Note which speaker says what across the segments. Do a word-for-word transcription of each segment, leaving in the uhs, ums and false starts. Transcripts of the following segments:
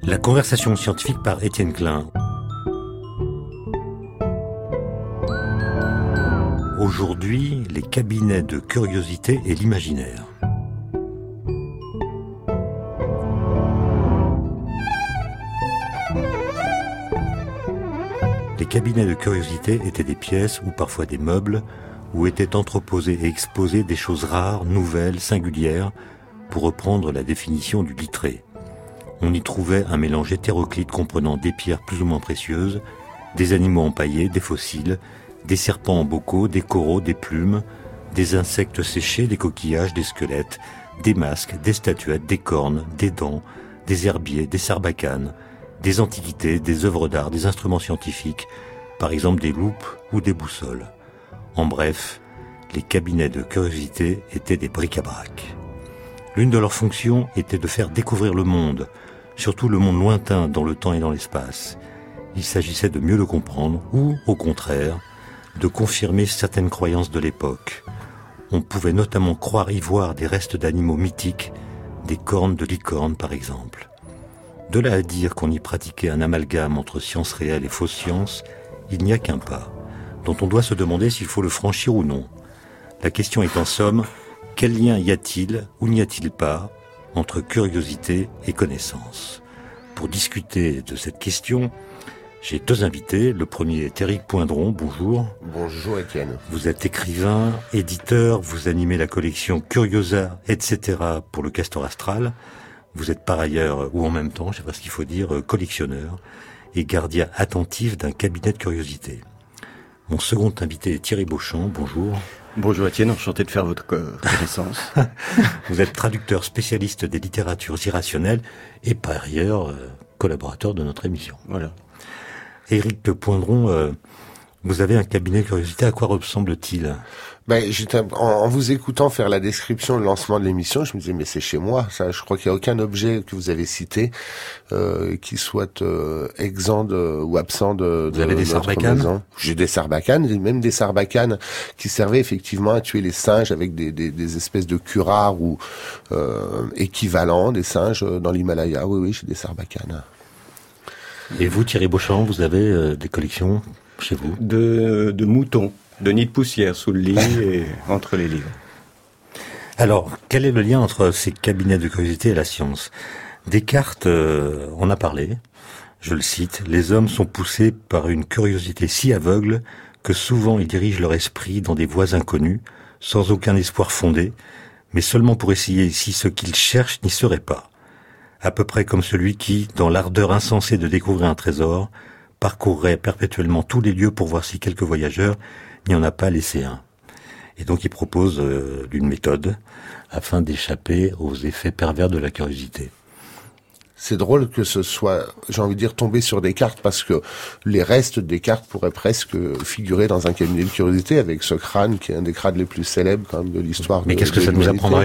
Speaker 1: La conversation scientifique par Étienne Klein. Aujourd'hui, les cabinets de curiosité et l'imaginaire. Les cabinets de curiosité étaient des pièces ou parfois des meubles où étaient entreposés et exposés des choses rares, nouvelles, singulières, pour reprendre la définition du Littré. On y trouvait un mélange hétéroclite comprenant des pierres plus ou moins précieuses, des animaux empaillés, des fossiles, des serpents en bocaux, des coraux, des plumes, des insectes séchés, des coquillages, des squelettes, des masques, des statuettes, des cornes, des dents, des herbiers, des sarbacanes, des antiquités, des œuvres d'art, des instruments scientifiques, par exemple des loupes ou des boussoles. En bref, les cabinets de curiosité étaient des bric-à-brac. L'une de leurs fonctions était de faire découvrir le monde, surtout le monde lointain dans le temps et dans l'espace. Il s'agissait de mieux le comprendre ou, au contraire, de confirmer certaines croyances de l'époque. On pouvait notamment croire y voir des restes d'animaux mythiques, des cornes de licorne par exemple. De là à dire qu'on y pratiquait un amalgame entre sciences réelles et fausses sciences, il n'y a qu'un pas, dont on doit se demander s'il faut le franchir ou non. La question est en somme, quel lien y a-t-il ou n'y a-t-il pas entre curiosité et connaissance? Pour discuter de cette question, j'ai deux invités. Le premier est Éric Poindron, bonjour.
Speaker 2: Bonjour Étienne.
Speaker 1: Vous êtes écrivain, éditeur, vous animez la collection Curiosa, et cetera pour le Castor Astral. Vous êtes par ailleurs, ou en même temps, je ne sais pas ce qu'il faut dire, collectionneur et gardien attentif d'un cabinet de curiosité. Mon second invité est Thierry Beauchamp, bonjour.
Speaker 3: Bonjour Étienne, enchanté de faire votre connaissance.
Speaker 1: Vous êtes traducteur spécialiste des littératures irrationnelles et par ailleurs euh, collaborateur de notre émission.
Speaker 3: Voilà.
Speaker 1: Éric Poindron, euh, vous avez un cabinet de curiosité, à quoi ressemble-t-il ?
Speaker 2: Ben, j'étais, en, en vous écoutant faire la description, le lancement de l'émission, je me disais, mais c'est chez moi, ça. Je crois qu'il n'y a aucun objet que vous avez cité euh, qui soit euh, exempt de, ou absent de,
Speaker 1: vous avez
Speaker 2: de
Speaker 1: des sarbacanes
Speaker 2: maison. J'ai des sarbacanes, j'ai même des sarbacanes qui servaient effectivement à tuer les singes avec des, des, des espèces de curares ou euh, équivalents des singes dans l'Himalaya. Oui, oui, j'ai des sarbacanes.
Speaker 1: Et vous, Thierry Beauchamp, vous avez euh, des collections chez vous ?
Speaker 3: De, de moutons, de nids de poussière sous le lit et entre les livres.
Speaker 1: Alors, quel est le lien entre ces cabinets de curiosité et la science ? Descartes euh, en a parlé, je le cite, « Les hommes sont poussés par une curiosité si aveugle que souvent ils dirigent leur esprit dans des voies inconnues, sans aucun espoir fondé, mais seulement pour essayer si ce qu'ils cherchent n'y serait pas. À peu près comme celui qui, dans l'ardeur insensée de découvrir un trésor, parcourrait perpétuellement tous les lieux pour voir si quelques voyageurs n'y en a pas laissé un. » Et donc il propose euh, une méthode afin d'échapper aux effets pervers de la curiosité.
Speaker 2: C'est drôle que ce soit, j'ai envie de dire, tombé sur Descartes, parce que les restes de Descartes pourraient presque figurer dans un cabinet de curiosité avec ce crâne qui est un des crânes les plus célèbres quand même de l'histoire.
Speaker 1: Mais
Speaker 2: de,
Speaker 1: qu'est-ce que
Speaker 2: de
Speaker 1: ça nous
Speaker 2: l'humanité.
Speaker 1: apprendrait ?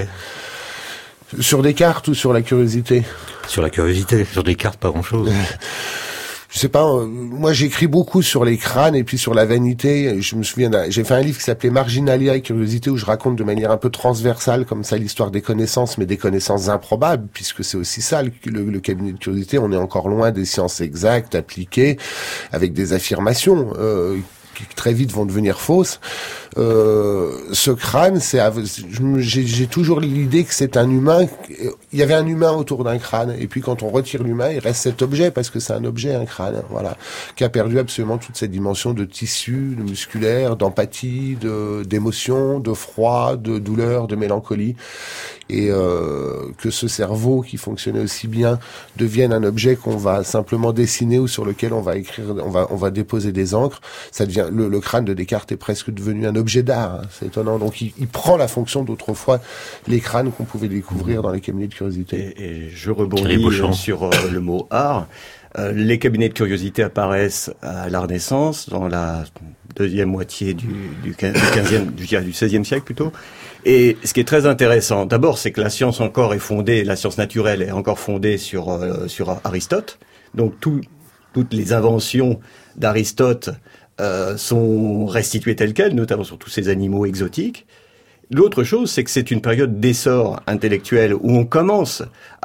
Speaker 2: Sur Descartes ou sur la curiosité ?
Speaker 1: Sur la curiosité, sur Descartes, pas grand-chose.
Speaker 2: Je sais pas, euh, moi j'écris beaucoup sur les crânes et puis sur la vanité. Je me souviens, j'ai fait un livre qui s'appelait Marginalia et curiosité, où je raconte de manière un peu transversale comme ça l'histoire des connaissances, mais des connaissances improbables, puisque c'est aussi ça le, le, le cabinet de curiosité. On est encore loin des sciences exactes appliquées avec des affirmations euh, qui très vite vont devenir fausses. Euh, ce crâne, c'est, j'ai, j'ai toujours l'idée que c'est un humain. Il y avait un humain autour d'un crâne, et puis quand on retire l'humain, il reste cet objet, parce que c'est un objet, un crâne, voilà, qui a perdu absolument toute cette dimension de tissu, de musculaire, d'empathie, de d'émotion, de froid, de douleur, de mélancolie, et euh, que ce cerveau qui fonctionnait aussi bien devienne un objet qu'on va simplement dessiner ou sur lequel on va écrire, on va on va déposer des encres. Ça devient le, le crâne de Descartes est presque devenu un objet d'art, hein, c'est étonnant. Donc il, il prend la fonction d'autrefois les crânes qu'on pouvait découvrir dans les cabinets de curiosité.
Speaker 3: Et, et je rebondis sur euh, le mot art. Euh, les cabinets de curiosité apparaissent à la Renaissance, dans la deuxième moitié du, du, quinzième, du, du seizième siècle plutôt. Et ce qui est très intéressant, d'abord, c'est que la science encore est fondée, la science naturelle est encore fondée sur euh, sur Aristote. Donc tout, toutes les inventions d'Aristote euh, sont restituées telles quelles, notamment sur tous ces animaux exotiques. l'autre chose, c'est que c'est une période d'essor intellectuel où on commence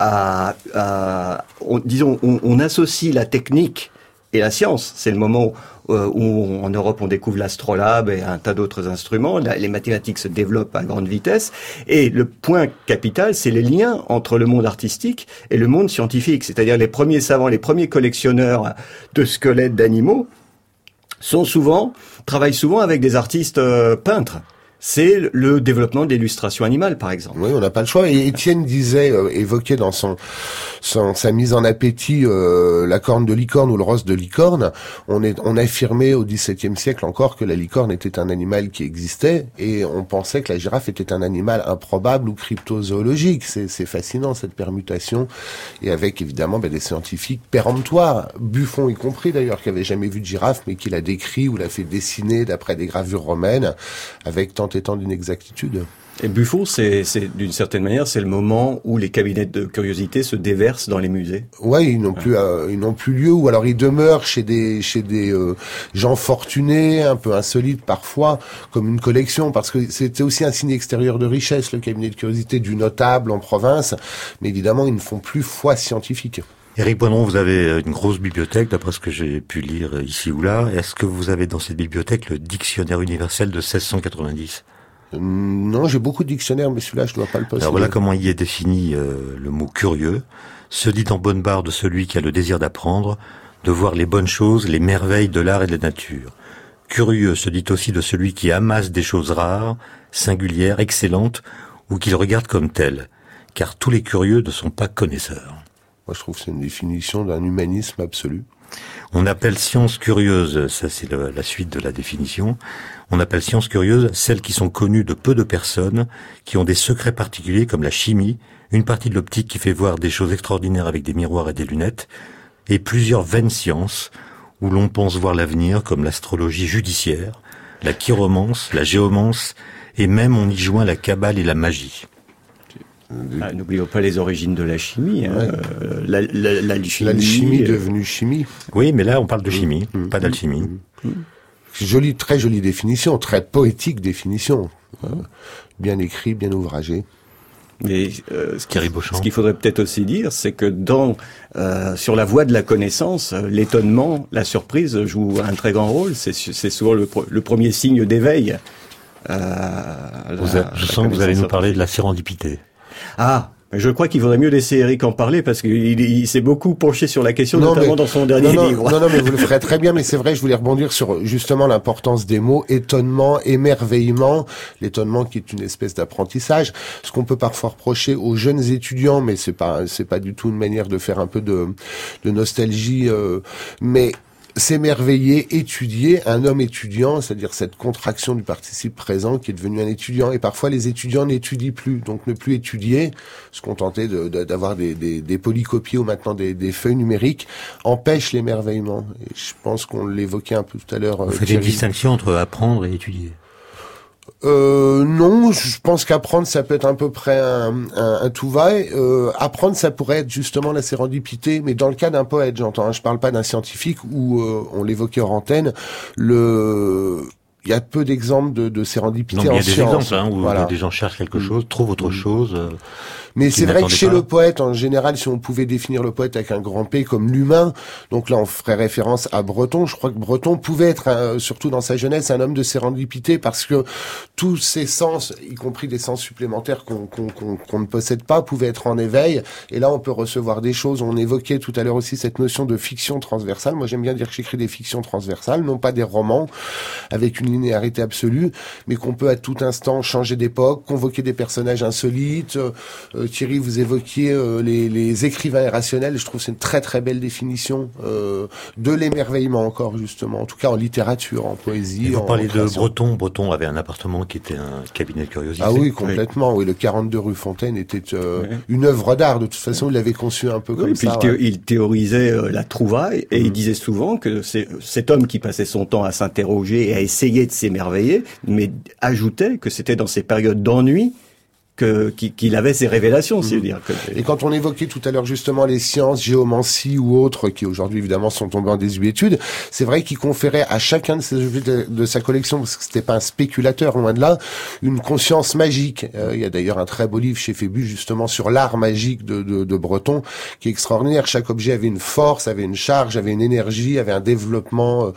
Speaker 3: à, à on, disons, on, on associe la technique et la science. C'est le moment euh, où, en Europe, on découvre l'astrolabe et un tas d'autres instruments. La, les mathématiques se développent à grande vitesse. Et le point capital, c'est les liens entre le monde artistique et le monde scientifique. C'est-à-dire les premiers savants, les premiers collectionneurs de squelettes d'animaux sont souvent, travaillent souvent avec des artistes euh, peintres. C'est le développement de l'illustration animale, par exemple.
Speaker 2: Oui, on n'a pas le choix. Et Étienne disait, euh, évoquait dans son, son sa mise en appétit euh, la corne de licorne ou le rosse de licorne. On est, on affirmait au dix-septième siècle encore que la licorne était un animal qui existait, et on pensait que la girafe était un animal improbable ou cryptozoologique. C'est, c'est fascinant cette permutation, et avec évidemment ben, des scientifiques péremptoires, Buffon y compris d'ailleurs, qui avait jamais vu de girafe, mais qui l'a décrit ou l'a fait dessiner d'après des gravures romaines, avec tant étant d'une exactitude.
Speaker 3: Et Buffon, c'est, c'est d'une certaine manière, c'est le moment où les cabinets de curiosité se déversent dans les musées.
Speaker 2: Ouais, ils n'ont plus, euh, ils n'ont plus lieu, ou alors ils demeurent chez des, chez des euh, gens fortunés, un peu insolites parfois, comme une collection, parce que c'était aussi un signe extérieur de richesse, le cabinet de curiosité du notable en province, mais évidemment, ils ne font plus foi scientifique.
Speaker 1: Éric Poindron, vous avez une grosse bibliothèque, d'après ce que j'ai pu lire ici ou là. Est-ce que vous avez dans cette bibliothèque le dictionnaire universel de seize cent quatre-vingt-dix ?
Speaker 2: euh, Non, j'ai beaucoup de dictionnaires, mais celui-là, je dois pas le posséder.
Speaker 1: Alors voilà comment y est défini euh, le mot curieux. Se dit en bonne barre de celui qui a le désir d'apprendre, de voir les bonnes choses, les merveilles de l'art et de la nature. Curieux se dit aussi de celui qui amasse des choses rares, singulières, excellentes, ou qu'il regarde comme telles. Car tous les curieux ne sont pas connaisseurs.
Speaker 2: Moi, je trouve que c'est une définition d'un humanisme absolu.
Speaker 1: On appelle science curieuse, ça c'est le, la suite de la définition, on appelle science curieuse celles qui sont connues de peu de personnes, qui ont des secrets particuliers comme la chimie, une partie de l'optique qui fait voir des choses extraordinaires avec des miroirs et des lunettes, et plusieurs vaines sciences où l'on pense voir l'avenir comme l'astrologie judiciaire, la chiromance, la géomance, et même on y joint la cabale et la magie.
Speaker 3: Ah, n'oublions pas les origines de la chimie. Hein.
Speaker 2: Ouais.
Speaker 3: Euh, la, la, l'alchimie,
Speaker 2: L'alchimie
Speaker 3: euh...
Speaker 2: devenue chimie.
Speaker 1: Oui, mais là on parle de chimie,
Speaker 2: mmh,
Speaker 1: pas d'alchimie.
Speaker 2: Mmh, mmh. Jolie, très jolie définition, très poétique définition. Euh, bien écrit, bien ouvragé.
Speaker 3: Mais euh, ce, qui, ce qu'il faudrait peut-être aussi dire, c'est que dans euh, sur la voie de la connaissance, l'étonnement, la surprise joue un très grand rôle. C'est, c'est souvent le, le premier signe d'éveil. Euh,
Speaker 1: vous a, je sens que vous allez nous parler de la sérendipité.
Speaker 3: Ah, je crois qu'il vaudrait mieux laisser Éric en parler parce qu'il il, il s'est beaucoup penché sur la question, non, notamment mais, dans son dernier
Speaker 2: non, non,
Speaker 3: livre.
Speaker 2: Non, non, mais vous le ferez très bien. Mais c'est vrai, je voulais rebondir sur justement l'importance des mots étonnement, émerveillement. L'étonnement qui est une espèce d'apprentissage. Ce qu'on peut parfois reprocher aux jeunes étudiants, mais c'est pas, c'est pas du tout une manière de faire un peu de, de nostalgie, euh, mais s'émerveiller, étudier, un homme étudiant, c'est-à-dire cette contraction du participe présent qui est devenu un étudiant. Et parfois, les étudiants n'étudient plus. Donc, ne plus étudier, se contenter de, de, d'avoir des, des, des polycopiés ou maintenant des, des feuilles numériques, empêche l'émerveillement. Et je pense qu'on l'évoquait un peu tout à l'heure.
Speaker 1: Vous faites une distinction entre apprendre et étudier?
Speaker 2: Euh, non, je pense qu'apprendre, ça peut être à peu près un, un, un tout-va. Euh, apprendre, ça pourrait être justement la sérendipité, mais dans le cas d'un poète, j'entends. Hein, je parle pas d'un scientifique où, euh, on l'évoquait hors antenne, le... il y a peu d'exemples de, de sérendipité
Speaker 1: non,
Speaker 2: en
Speaker 1: science. Il y a des exemples hein, où
Speaker 2: voilà.
Speaker 1: des gens cherchent quelque chose, trouvent autre chose. Euh,
Speaker 2: Mais c'est vrai que chez
Speaker 1: pas.
Speaker 2: le poète, en général, si on pouvait définir le poète avec un grand P comme l'humain, donc là on ferait référence à Breton. Je crois que Breton pouvait être, euh, surtout dans sa jeunesse, un homme de sérendipité parce que tous ses sens, y compris des sens supplémentaires qu'on, qu'on, qu'on, qu'on ne possède pas, pouvaient être en éveil. Et là on peut recevoir des choses. On évoquait tout à l'heure aussi cette notion de fiction transversale. Moi j'aime bien dire que j'écris des fictions transversales, non pas des romans avec une linéarité absolue, mais qu'on peut à tout instant changer d'époque, convoquer des personnages insolites. Euh, Thierry, vous évoquiez euh, les, les écrivains irrationnels. Je trouve que c'est une très très belle définition euh, de l'émerveillement encore justement, en tout cas en littérature, en poésie.
Speaker 1: Et vous
Speaker 2: en,
Speaker 1: parlez
Speaker 2: en
Speaker 1: de Breton. Breton avait un appartement qui était un cabinet de curiosité.
Speaker 2: Ah oui, complètement. Oui, oui le quarante-deux rue Fontaine était euh, oui. une œuvre d'art. De toute façon, il l'avait conçu un peu oui, comme
Speaker 3: et puis
Speaker 2: ça.
Speaker 3: Il,
Speaker 2: ouais.
Speaker 3: il théorisait euh, la trouvaille et mmh. il disait souvent que c'est cet homme qui passait son temps à s'interroger et à essayer de s'émerveiller, mais ajoutait que c'était dans ces périodes d'ennui que qu'il avait ces révélations, c'est dire que...
Speaker 2: Et quand on évoquait tout à l'heure justement les sciences, géomancie ou autres, qui aujourd'hui évidemment sont tombés en désuétude, c'est vrai qu'il conférait à chacun de ces objets de, de sa collection, parce que c'était pas un spéculateur, loin de là, une conscience magique. Euh, il y a d'ailleurs un très beau livre chez Phébus justement sur l'art magique de, de, de Breton, qui est extraordinaire. Chaque objet avait une force, avait une charge, avait une énergie, avait un développement... Euh,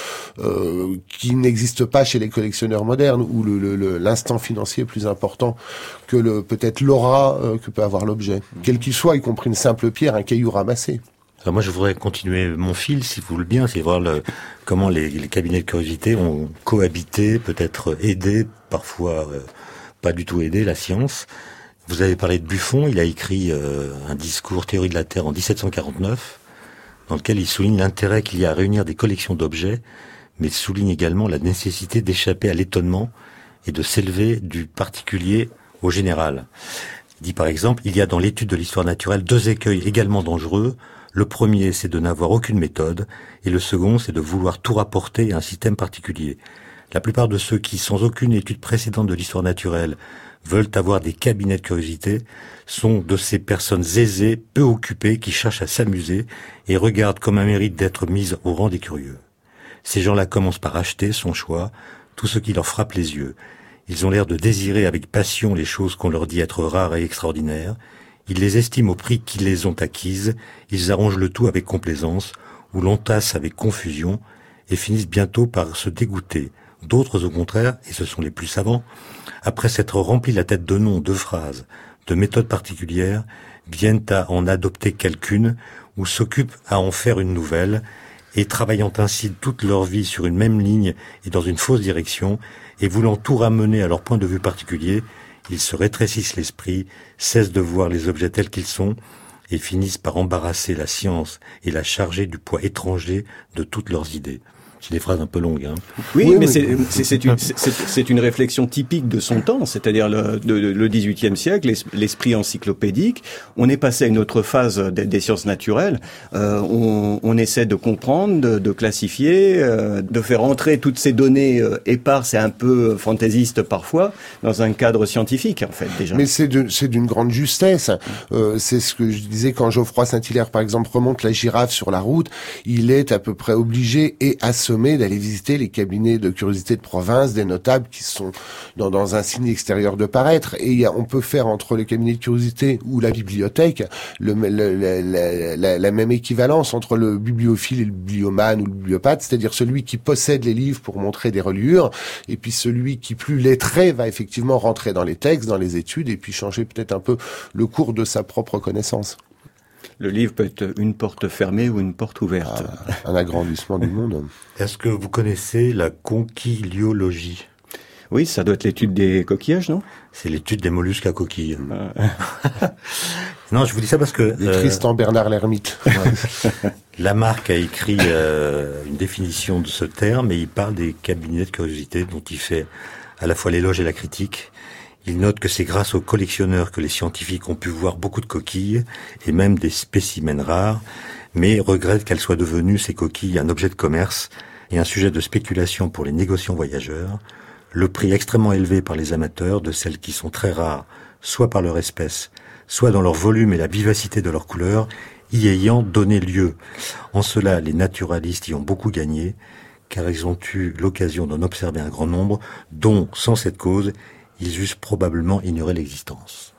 Speaker 2: Euh, qui n'existe pas chez les collectionneurs modernes, où le, le, le, l'instant financier est plus important que le peut-être l'aura euh, que peut avoir l'objet, mmh. quel qu'il soit, y compris une simple pierre, un caillou ramassé.
Speaker 1: Alors moi, je voudrais continuer mon fil, si vous le bien, c'est voir le, comment les, les cabinets de curiosité ont cohabité, peut-être aidé, parfois euh, pas du tout aidé la science. Vous avez parlé de Buffon, il a écrit euh, un discours Théorie de la Terre en dix-sept cent quarante-neuf, dans lequel il souligne l'intérêt qu'il y a à réunir des collections d'objets, mais souligne également la nécessité d'échapper à l'étonnement et de s'élever du particulier au général. Il dit par exemple, il y a dans l'étude de l'histoire naturelle deux écueils également dangereux. Le premier, c'est de n'avoir aucune méthode, et le second, c'est de vouloir tout rapporter à un système particulier. La plupart de ceux qui, sans aucune étude précédente de l'histoire naturelle, veulent avoir des cabinets de curiosité, sont de ces personnes aisées, peu occupées, qui cherchent à s'amuser et regardent comme un mérite d'être mises au rang des curieux. Ces gens-là commencent par acheter, son choix, tout ce qui leur frappe les yeux. Ils ont l'air de désirer avec passion les choses qu'on leur dit être rares et extraordinaires. Ils les estiment au prix qu'ils les ont acquises. Ils arrangent le tout avec complaisance, ou l'entassent avec confusion, et finissent bientôt par se dégoûter. D'autres, au contraire, et ce sont les plus savants, après s'être remplis la tête de noms, de phrases, de méthodes particulières, viennent à en adopter quelqu'une, ou s'occupent à en faire une nouvelle, et travaillant ainsi toute leur vie sur une même ligne et dans une fausse direction, et voulant tout ramener à leur point de vue particulier, ils se rétrécissent l'esprit, cessent de voir les objets tels qu'ils sont, et finissent par embarrasser la science et la charger du poids étranger de toutes leurs idées. C'est des phrases un peu longues, hein.
Speaker 3: Oui, oui mais c'est, c'est, c'est, une, c'est, c'est une réflexion typique de son temps, c'est-à-dire le, de, le dix-huitième siècle, l'esprit encyclopédique. On est passé à une autre phase des, des sciences naturelles. Euh, on, on essaie de comprendre, de, de classifier, euh, de faire entrer toutes ces données euh, éparses et un peu fantaisistes parfois dans un cadre scientifique, en fait, déjà.
Speaker 2: Mais c'est, de, c'est d'une grande justesse. Euh, c'est ce que je disais quand Geoffroy Saint-Hilaire, par exemple, remonte la girafe sur la route. Il est à peu près obligé et assommé d'aller visiter les cabinets de curiosité de province des notables qui sont dans, dans un signe extérieur de paraître. Et il y a, on peut faire entre les cabinets de curiosité ou la bibliothèque le, le, le, la, la, la même équivalence entre le bibliophile et le bibliomane ou le bibliopathe, c'est-à-dire celui qui possède les livres pour montrer des reliures, et puis celui qui, plus lettré, va effectivement rentrer dans les textes, dans les études, et puis changer peut-être un peu le cours de sa propre connaissance.
Speaker 3: Le livre peut être une porte fermée ou une porte ouverte.
Speaker 2: Ah, un agrandissement du monde.
Speaker 1: Est-ce que vous connaissez la conchiliologie ?
Speaker 3: Oui, ça doit être l'étude des coquillages, non ?
Speaker 1: C'est l'étude des mollusques à coquilles. Ah. Non, je vous dis ça parce que...
Speaker 2: Et euh, Tristan Bernard l'Ermite.
Speaker 1: Ouais. Lamarck a écrit euh, une définition de ce terme et il parle des cabinets de curiosité dont il fait à la fois l'éloge et la critique. Il note que c'est grâce aux collectionneurs que les scientifiques ont pu voir beaucoup de coquilles et même des spécimens rares, mais regrette qu'elles soient devenues, ces coquilles, un objet de commerce et un sujet de spéculation pour les négociants voyageurs, le prix extrêmement élevé par les amateurs de celles qui sont très rares, soit par leur espèce, soit dans leur volume et la vivacité de leur couleur, y ayant donné lieu. En cela, les naturalistes y ont beaucoup gagné, car ils ont eu l'occasion d'en observer un grand nombre, dont, sans cette cause, ils eussent probablement ignoré l'existence.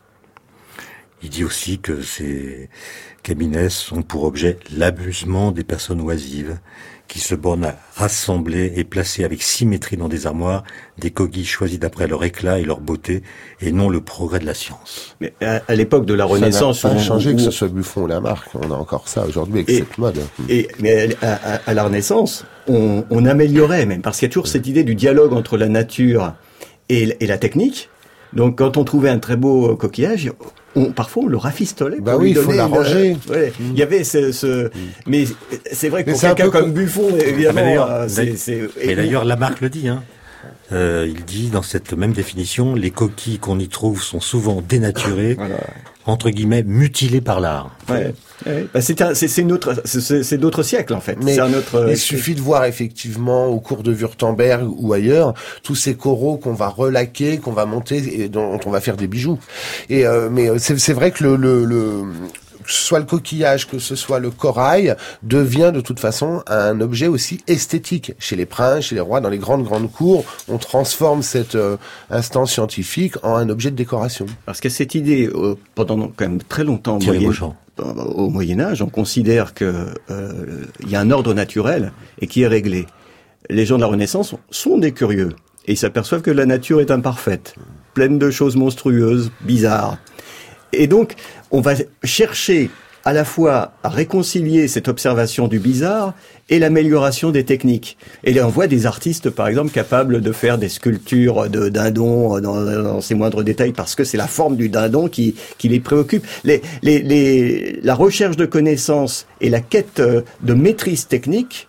Speaker 1: Il dit aussi que ces cabinets ont pour objet l'amusement des personnes oisives, qui se bornent à rassembler et placer avec symétrie dans des armoires des coquilles choisies d'après leur éclat et leur beauté, et non le progrès de la science.
Speaker 3: Mais à, à l'époque de la Renaissance...
Speaker 2: Ça n'a pas changé où... que ce soit Buffon ou Lamarck, on a encore ça aujourd'hui avec et, cette mode.
Speaker 3: Et, mais à, à, à la Renaissance, on, on améliorait même, parce qu'il y a toujours cette idée du dialogue entre la nature et, et la technique. Donc, quand on trouvait un très beau coquillage, on, parfois on le rafistolait.
Speaker 2: Bah oui, il faut l'arranger.
Speaker 3: Ouais, mmh. Il y avait ce, ce... mais c'est vrai que mais pour quelqu'un comme Buffon, évidemment,
Speaker 1: ah,
Speaker 3: c'est, c'est.
Speaker 1: Mais d'ailleurs, Lamarck le dit, hein. Euh, il dit dans cette même définition, les coquilles qu'on y trouve sont souvent dénaturées, voilà. entre guillemets, mutilées par l'art.
Speaker 3: Ouais. Ouais. Bah c'est, un, c'est, c'est, une autre, c'est, c'est d'autres siècles en fait.
Speaker 2: Mais
Speaker 3: c'est un autre,
Speaker 2: il suffit de voir effectivement au cours de Württemberg ou ailleurs tous ces coraux qu'on va relaquer, qu'on va monter et dont on va faire des bijoux. Et euh, mais c'est, c'est vrai que le, le, le que ce soit le coquillage, que ce soit le corail, devient de toute façon un objet aussi esthétique. Chez les princes, chez les rois, dans les grandes grandes cours, on transforme cette euh, instance scientifique en un objet de décoration.
Speaker 3: Parce que cette idée, euh, pendant quand même très longtemps,
Speaker 1: Thierry
Speaker 3: moyen,
Speaker 1: Beauchamp.
Speaker 3: au Moyen-Âge, on considère que euh, il y a un ordre naturel et qui est réglé. Les gens de la Renaissance sont, sont des curieux et ils s'aperçoivent que la nature est imparfaite, pleine de choses monstrueuses, bizarres. Et donc, on va chercher à la fois à réconcilier cette observation du bizarre et l'amélioration des techniques. Et là, on voit des artistes, par exemple, capables de faire des sculptures de dindons dans, dans ses moindres détails, parce que c'est la forme du dindon qui, qui les préoccupe. Les, les, les, la recherche de connaissances et la quête de maîtrise technique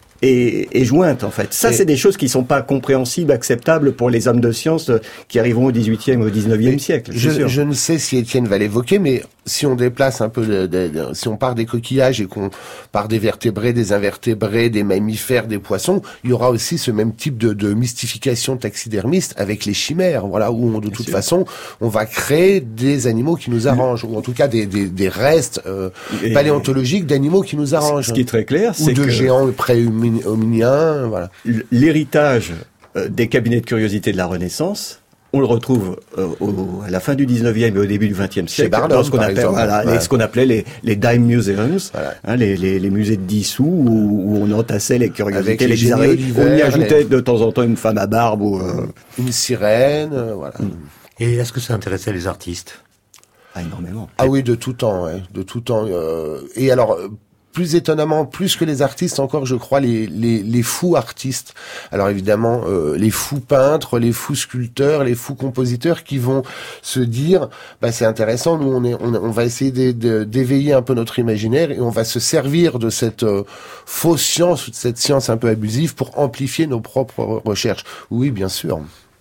Speaker 3: est, est jointe, en fait. Ça, et c'est des choses qui sont pas compréhensibles, acceptables pour les hommes de science qui arriveront au dix-huitième et au dix-neuvième siècle.
Speaker 2: Je, je ne sais si Étienne va l'évoquer, mais si on déplace un peu, de, de, de, si on part des coquillages et qu'on part des vertébrés, des invertébrés, des mammifères, des poissons, il y aura aussi ce même type de, de mystification taxidermiste avec les chimères, voilà, où on, de toute façon, on va créer des animaux qui nous arrangent, ou en tout cas des, des, des restes euh, paléontologiques d'animaux qui nous arrangent.
Speaker 3: Ce qui est très clair, c'est
Speaker 2: ou de
Speaker 3: que
Speaker 2: géants pré-hominiens, voilà.
Speaker 3: L'héritage des cabinets de curiosité de la Renaissance, on le retrouve euh, au, à la fin du dix-neuvième et au début du vingtième siècle,
Speaker 2: Barnum,
Speaker 3: dans ce qu'on, appelle, voilà, ouais. ce qu'on appelait les, les dime museums, voilà. hein, les, les, les musées de dix sous où, où on entassait les curiosités,
Speaker 2: les,
Speaker 3: les bizarreries. On y ajoutait
Speaker 2: les...
Speaker 3: de temps en temps une femme à barbe ou euh...
Speaker 2: une sirène, euh, voilà.
Speaker 1: Et est-ce que ça intéressait les artistes?
Speaker 3: Ah, énormément.
Speaker 2: Ah oui, de tout temps, ouais, de tout temps. Euh, et alors. Plus étonnamment, plus que les artistes encore, je crois, les, les, les fous artistes. Alors évidemment, euh, les fous peintres, les fous sculpteurs, les fous compositeurs qui vont se dire, bah c'est intéressant, nous on est, on, on va essayer de, de, d'éveiller un peu notre imaginaire et on va se servir de cette euh, fausse science ou de cette science un peu abusive pour amplifier nos propres recherches. Oui, bien sûr.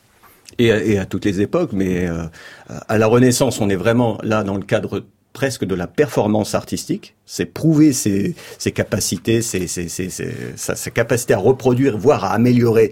Speaker 3: Et à, et à toutes les époques, mais euh, à la Renaissance, on est vraiment là dans le cadre presque de la performance artistique, c'est prouver ses, ses capacités, ses, ses, ses, ses, sa, sa capacité à reproduire, voire à améliorer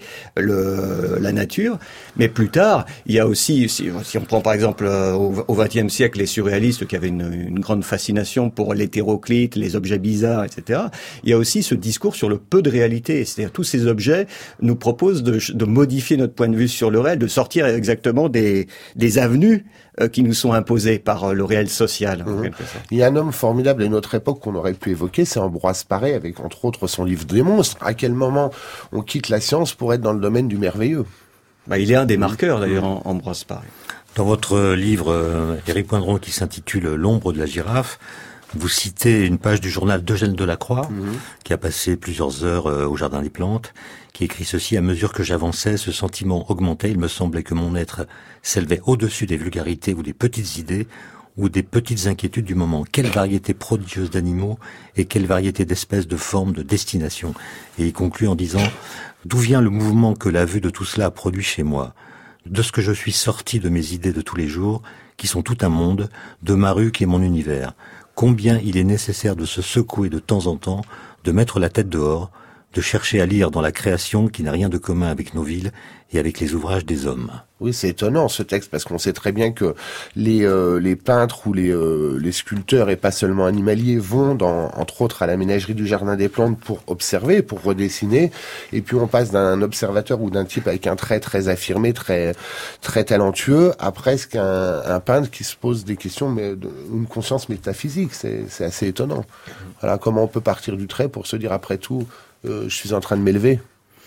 Speaker 3: le, la nature. Mais plus tard, il y a aussi, si, si on prend par exemple au vingtième siècle les surréalistes qui avaient une, une grande fascination pour l'hétéroclite, les objets bizarres, et cetera. Il y a aussi ce discours sur le peu de réalité, c'est-à-dire tous ces objets nous proposent de, de modifier notre point de vue sur le réel, de sortir exactement des, des avenues qui nous sont imposées par le réel social.
Speaker 2: Mmh. Il y a un homme formidable à notre époque qu'on aurait pu évoquer, c'est Ambroise Paré, avec entre autres son livre des monstres. À quel moment on quitte la science pour être dans le domaine du merveilleux?
Speaker 3: Bah, il est un des marqueurs d'ailleurs, mmh. Ambroise Paré.
Speaker 1: Dans votre livre, euh, Éric Poindron, qui s'intitule L'ombre de la girafe, vous citez une page du journal d'Eugène Delacroix, mmh. qui a passé plusieurs heures euh, au Jardin des Plantes, qui écrit ceci: à mesure que j'avançais, ce sentiment augmentait, il me semblait que mon être s'élevait au-dessus des vulgarités ou des petites idées, ou des petites inquiétudes du moment. Quelle variété prodigieuse d'animaux et quelle variété d'espèces, de formes, de destinations. Et il conclut en disant: d'où vient le mouvement que la vue de tout cela a produit chez moi? De ce que je suis sorti de mes idées de tous les jours, qui sont tout un monde, de ma rue qui est mon univers. Combien il est nécessaire de se secouer de temps en temps, de mettre la tête dehors, de chercher à lire dans la création qui n'a rien de commun avec nos villes et avec les ouvrages des hommes.
Speaker 2: Oui, c'est étonnant ce texte, parce qu'on sait très bien que les euh, les peintres ou les euh, les sculpteurs, et pas seulement animaliers, vont dans, entre autres à la ménagerie du Jardin des Plantes pour observer, pour redessiner, et puis on passe d'un observateur ou d'un type avec un trait très affirmé, très très talentueux, à presque un, un peintre qui se pose des questions, mais de, une conscience métaphysique. C'est c'est assez étonnant. Voilà, comment on peut partir du trait pour se dire après tout, euh, je suis en train de m'élever.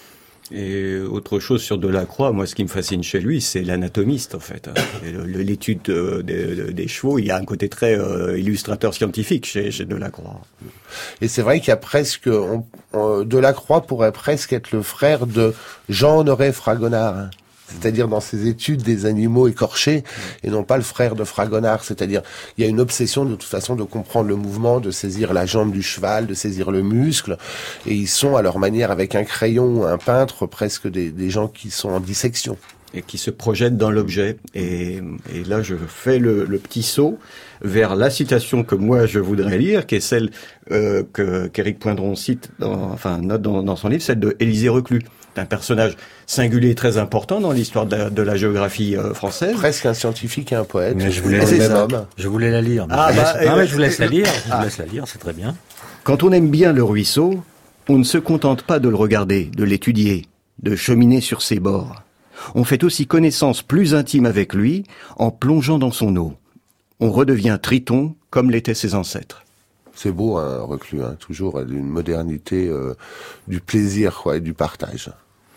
Speaker 3: Et autre chose sur Delacroix, moi ce qui me fascine chez lui, c'est l'anatomiste en fait. L'étude de, de, des chevaux, il y a un côté très euh, illustrateur scientifique chez, chez Delacroix.
Speaker 2: Et c'est vrai qu'il y a presque, on, on, Delacroix pourrait presque être le frère de Jean-Honoré Fragonard. c'est-à-dire dans ses études des animaux écorchés, et non pas le frère de Fragonard. C'est-à-dire, il y a une obsession de toute façon de comprendre le mouvement, de saisir la jambe du cheval, de saisir le muscle, et ils sont à leur manière, avec un crayon ou un peintre, presque des, des gens qui sont en dissection.
Speaker 3: Et qui se projette dans l'objet. Et, et là, je fais le, le petit saut vers la citation que moi je voudrais lire, qui est celle euh, que qu'Éric Poindron cite, dans, enfin note dans, dans son livre, celle de Élisée Reclus, un personnage singulier, très important dans l'histoire de la, de la géographie euh, française.
Speaker 2: Presque un scientifique et un poète.
Speaker 1: Mais je voulais,
Speaker 2: c'est
Speaker 1: la,
Speaker 2: ça.
Speaker 1: je voulais la lire. Mais
Speaker 3: ah,
Speaker 1: je,
Speaker 3: bah,
Speaker 1: laisse, ah,
Speaker 3: euh,
Speaker 1: mais je vous laisse la lire. Je
Speaker 3: ah.
Speaker 1: vous laisse la lire, c'est très bien.
Speaker 3: Quand on aime bien le ruisseau, on ne se contente pas de le regarder, de l'étudier, de cheminer sur ses bords. On fait aussi connaissance plus intime avec lui en plongeant dans son eau. On redevient Triton comme l'étaient ses ancêtres.
Speaker 2: C'est beau, hein, Reclus, hein, toujours d'une modernité, euh, du plaisir, quoi, et du partage.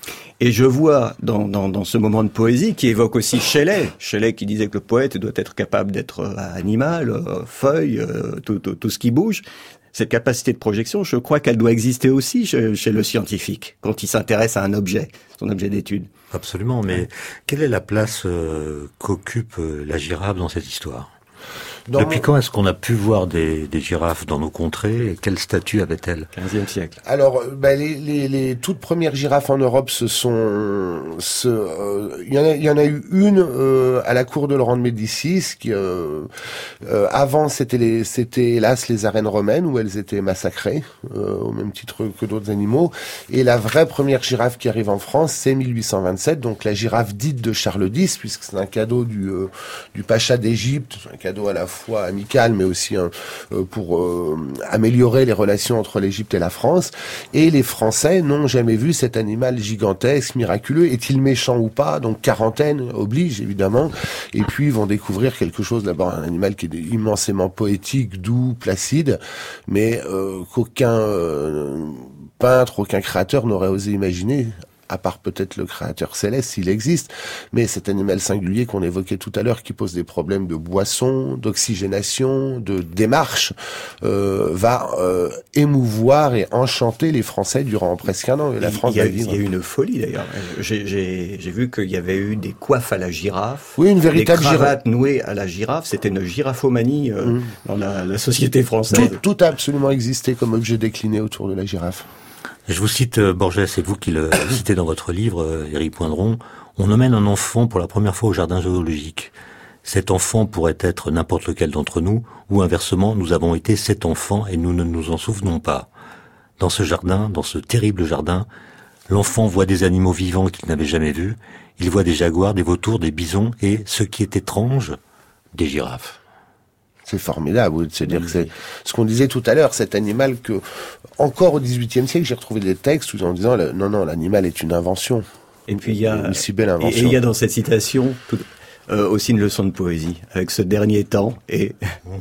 Speaker 3: Et je vois dans, dans, dans ce moment de poésie qui évoque aussi Shelley, Shelley qui disait que le poète doit être capable d'être euh, animal, euh, feuille, euh, tout, tout, tout ce qui bouge. Cette capacité de projection, je crois qu'elle doit exister aussi chez, chez le scientifique, quand il s'intéresse à un objet, son objet d'étude.
Speaker 1: Absolument, mais quelle est la place euh, qu'occupe euh, la girafe dans cette histoire ? Dans... Depuis quand est-ce qu'on a pu voir des, des girafes dans nos contrées et quel statut avaient-elles ?
Speaker 3: quinzième siècle.
Speaker 2: Alors, bah, les, les, les toutes premières girafes en Europe, ce sont, ce, euh, il y en a, il y en a eu une euh, à la cour de Laurent de Médicis, qui euh, euh, avant c'était les, c'était hélas les arènes romaines où elles étaient massacrées euh, au même titre que d'autres animaux. Et la vraie première girafe qui arrive en France, c'est mille huit cent vingt-sept, donc la girafe dite de Charles dix, puisque c'est un cadeau du euh, du pacha d'Égypte, un cadeau à la fois amical, mais aussi hein, euh, pour euh, améliorer les relations entre l'Égypte et la France. Et les Français n'ont jamais vu cet animal gigantesque, miraculeux. Est-il méchant ou pas ? Donc quarantaine oblige, évidemment. Et puis ils vont découvrir quelque chose, d'abord un animal qui est immensément poétique, doux, placide, mais euh, qu'aucun euh, peintre, aucun créateur n'aurait osé imaginer, à part peut-être le créateur céleste, s'il existe, mais cet animal singulier qu'on évoquait tout à l'heure, qui pose des problèmes de boisson, d'oxygénation, de démarche, euh, va euh, émouvoir et enchanter les Français durant presque un an. Et la France
Speaker 3: il y a,
Speaker 2: va vivre.
Speaker 3: Il y a eu une folie d'ailleurs. J'ai, j'ai, j'ai vu qu'il y avait eu des coiffes à la girafe,
Speaker 2: oui, une véritable
Speaker 3: des cravates nouées à la girafe. C'était une giraphomanie euh, mmh. dans la, la société française.
Speaker 2: Tout, tout a absolument existé comme objet décliné autour de la girafe.
Speaker 1: Je vous cite euh, Borges, c'est vous qui le citez dans votre livre, euh, Éric Poindron. On emmène un enfant pour la première fois au jardin zoologique. Cet enfant pourrait être n'importe lequel d'entre nous, ou inversement, nous avons été cet enfant et nous ne nous en souvenons pas. Dans ce jardin, dans ce terrible jardin, l'enfant voit des animaux vivants qu'il n'avait jamais vus. Il voit des jaguars, des vautours, des bisons et, ce qui est étrange, des girafes.
Speaker 2: C'est formidable de se dire que c'est ce qu'on disait tout à l'heure, cet animal que, encore au dix-huitième siècle, j'ai retrouvé des textes où en disant non, non, l'animal est une invention.
Speaker 3: Et puis il y a
Speaker 2: une si belle invention.
Speaker 3: Et il y a dans cette citation tout, euh, aussi une leçon de poésie avec ce dernier temps et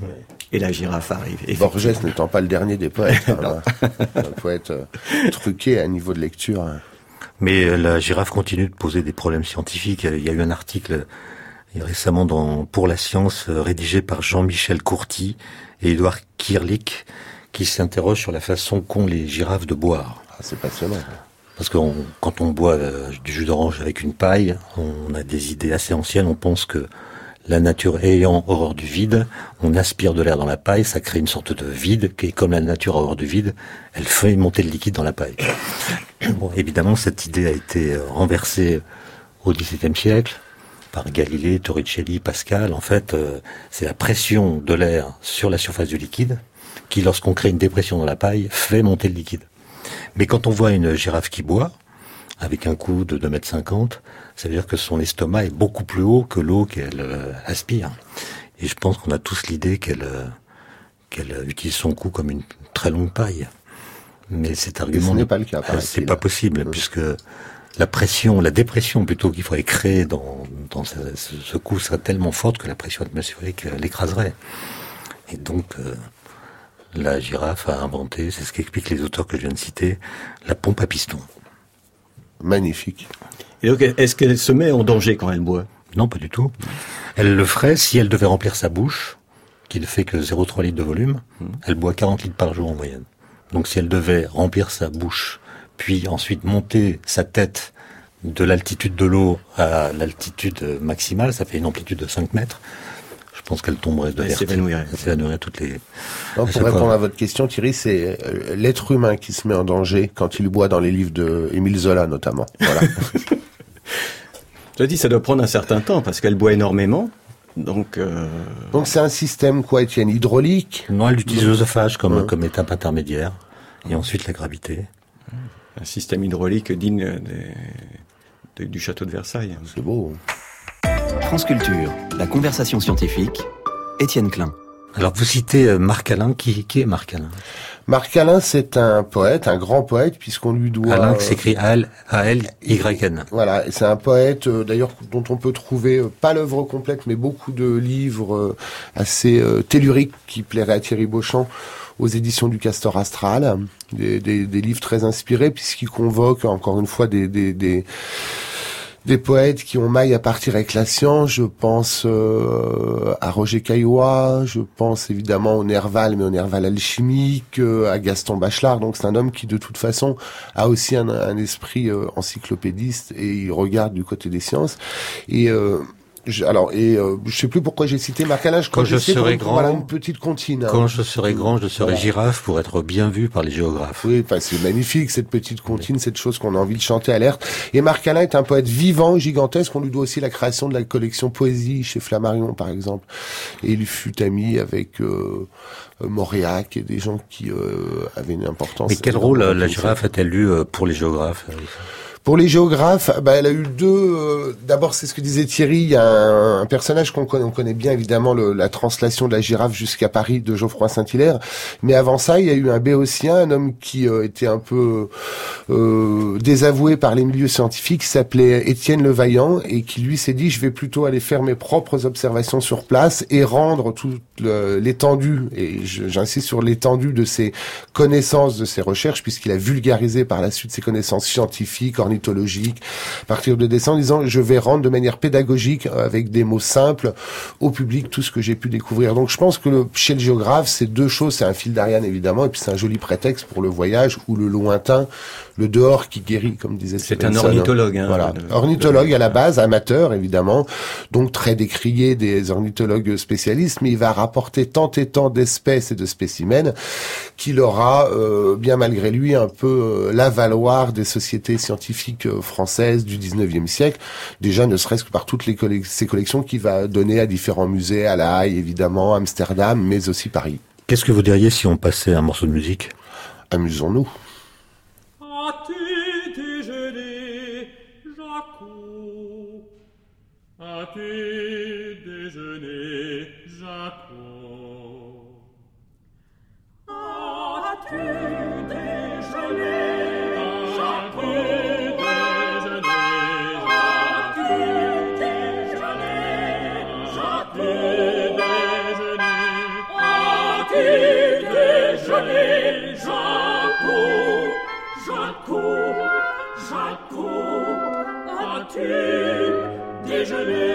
Speaker 3: et la girafe arrive.
Speaker 2: Borges n'étant pas le dernier des poètes, hein, un poète euh, truqué à niveau de lecture.
Speaker 1: Mais euh, la girafe continue de poser des problèmes scientifiques. Il y a eu un article et récemment dans Pour la science, euh, rédigé par Jean-Michel Courty et Édouard Kirlich, qui s'interroge sur la façon qu'ont les girafes de boire.
Speaker 2: Ah, c'est passionnant.
Speaker 1: Parce que on, quand on boit euh, du jus d'orange avec une paille, on a des idées assez anciennes. On pense que la nature ayant horreur du vide, on aspire de l'air dans la paille, ça crée une sorte de vide, et comme la nature a horreur du vide, elle fait monter le liquide dans la paille. Bon, évidemment, cette idée a été renversée au dix-septième siècle, par Galilée, Torricelli, Pascal. En fait, euh, c'est la pression de l'air sur la surface du liquide qui, lorsqu'on crée une dépression dans la paille, fait monter le liquide. Mais quand on voit une girafe qui boit, avec un coup de deux mètres cinquante, ça veut dire que son estomac est beaucoup plus haut que l'eau qu'elle euh, aspire. Et je pense qu'on a tous l'idée qu'elle euh, qu'elle utilise son cou comme une très longue paille. Mais cet argument...
Speaker 2: ce n'est pas le cas,
Speaker 1: c'est pas possible, oui. Puisque... La pression, la dépression plutôt qu'il faudrait créer dans, dans ce, ce coup serait tellement forte que la pression atmosphérique l'écraserait. Et donc, euh, la girafe a inventé, c'est ce qu'expliquent les auteurs que je viens de citer, la pompe à piston.
Speaker 2: Magnifique.
Speaker 3: Et donc, est-ce qu'elle se met en danger quand elle boit ?
Speaker 1: Non, pas du tout. Elle le ferait si elle devait remplir sa bouche, qui ne fait que zéro virgule trois litres de volume. Mmh. Elle boit quarante litres par jour en moyenne. Donc si elle devait remplir sa bouche, puis ensuite monter sa tête de l'altitude de l'eau à l'altitude maximale, ça fait une amplitude de cinq mètres. Je pense qu'elle tomberait de
Speaker 3: Elle s'évanouirait.
Speaker 1: Elle s'évanouirait toutes les...
Speaker 2: Non, pour répondre fois. à votre question, Thierry, c'est l'être humain qui se met en danger quand il boit dans les livres de Émile Zola, notamment. Voilà.
Speaker 3: Je dis, ça doit prendre un certain temps, parce qu'elle boit énormément. Donc, euh...
Speaker 2: donc c'est un système, quoi, Étienne, hydraulique?
Speaker 1: Non, elle utilise l'œsophage comme, ouais. comme étape intermédiaire. Et ensuite la gravité.
Speaker 3: Un système hydraulique digne des, de, du château de Versailles.
Speaker 2: C'est beau.
Speaker 4: France Culture, la conversation scientifique, Étienne Klein.
Speaker 1: Alors vous citez Marc Alain, qui, qui est Marc Alain?
Speaker 2: Marc Alain, c'est un poète, un grand poète, puisqu'on lui doit...
Speaker 1: Alain qui s'écrit A L Y N.
Speaker 2: Voilà, et c'est un poète, euh, d'ailleurs, dont on peut trouver, euh, pas l'œuvre complète, mais beaucoup de livres euh, assez euh, telluriques qui plairaient à Thierry Beauchamp, aux éditions du Castor Astral, des, des, des livres très inspirés, puisqu'il convoque, encore une fois, des... des, des Des poètes qui ont maille à partir avec la science. Je pense euh, à Roger Caillois, je pense évidemment au Nerval, mais au Nerval alchimique, euh, à Gaston Bachelard. Donc c'est un homme qui de toute façon a aussi un, un esprit euh, encyclopédiste et il regarde du côté des sciences. Et euh, je, alors et euh, je sais plus pourquoi j'ai cité Marc Alain.
Speaker 1: Quand je serai grand,
Speaker 2: voilà une petite comptine.
Speaker 1: Quand
Speaker 2: hein.
Speaker 1: je serai grand, je serai voilà. girafe pour être bien vu par les géographes.
Speaker 2: Oui, enfin, c'est magnifique cette petite comptine, oui. Cette chose qu'on a envie de chanter à l'air. Et Marc Alain est un poète vivant, gigantesque. On lui doit aussi la création de la collection Poésie chez Flammarion, par exemple. Et il fut ami avec euh, Mauriac et des gens qui euh, avaient une importance.
Speaker 1: Mais quel rôle la girafe a-t-elle eu pour les géographes?
Speaker 2: Pour les géographes, bah, elle a eu deux... Euh, d'abord, c'est ce que disait Thierry, il y a un, un personnage qu'on connaît, on connaît bien, évidemment, le, la translation de la girafe jusqu'à Paris de Geoffroy Saint-Hilaire. Mais avant ça, il y a eu un Béotien, un homme qui euh, était un peu euh, désavoué par les milieux scientifiques, qui s'appelait Étienne Le Vaillant, et qui, lui, s'est dit, je vais plutôt aller faire mes propres observations sur place et rendre toute le, l'étendue, et je, j'insiste sur l'étendue de ses connaissances, de ses recherches, puisqu'il a vulgarisé par la suite ses connaissances scientifiques, ornithologique, à partir de dessins, en disant je vais rendre de manière pédagogique, avec des mots simples, au public tout ce que j'ai pu découvrir. Donc je pense que le, chez le géographe, c'est deux choses, c'est un fil d'Ariane évidemment, et puis c'est un joli prétexte pour le voyage ou le lointain, le dehors qui guérit, comme disait
Speaker 3: C'est un ornithologue. Hein,
Speaker 2: voilà,
Speaker 3: de,
Speaker 2: ornithologue
Speaker 3: de...
Speaker 2: à la base, amateur évidemment, donc très décrié des ornithologues spécialistes, mais il va rapporter tant et tant d'espèces et de spécimens qu'il aura, euh, bien malgré lui, un peu euh, l'avaloir des sociétés scientifiques françaises du dix-neuvième siècle, déjà ne serait-ce que par toutes les colle- ces collections qu'il va donner à différents musées, à La Haye évidemment, Amsterdam, mais aussi Paris.
Speaker 1: Qu'est-ce que vous diriez si on passait un morceau de musique?
Speaker 2: Amusons-nous.
Speaker 5: As-tu déjeuné, Jaco? As-tu déjeuné, Jaco? As-tu déjeuné, Jaco? Jaco, Jaco, as-tu déjeuné?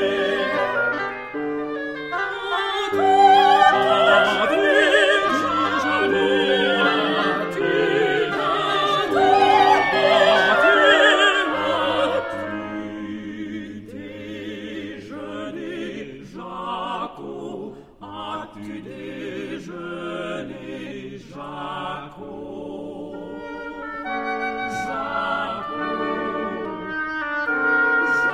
Speaker 5: Jaco.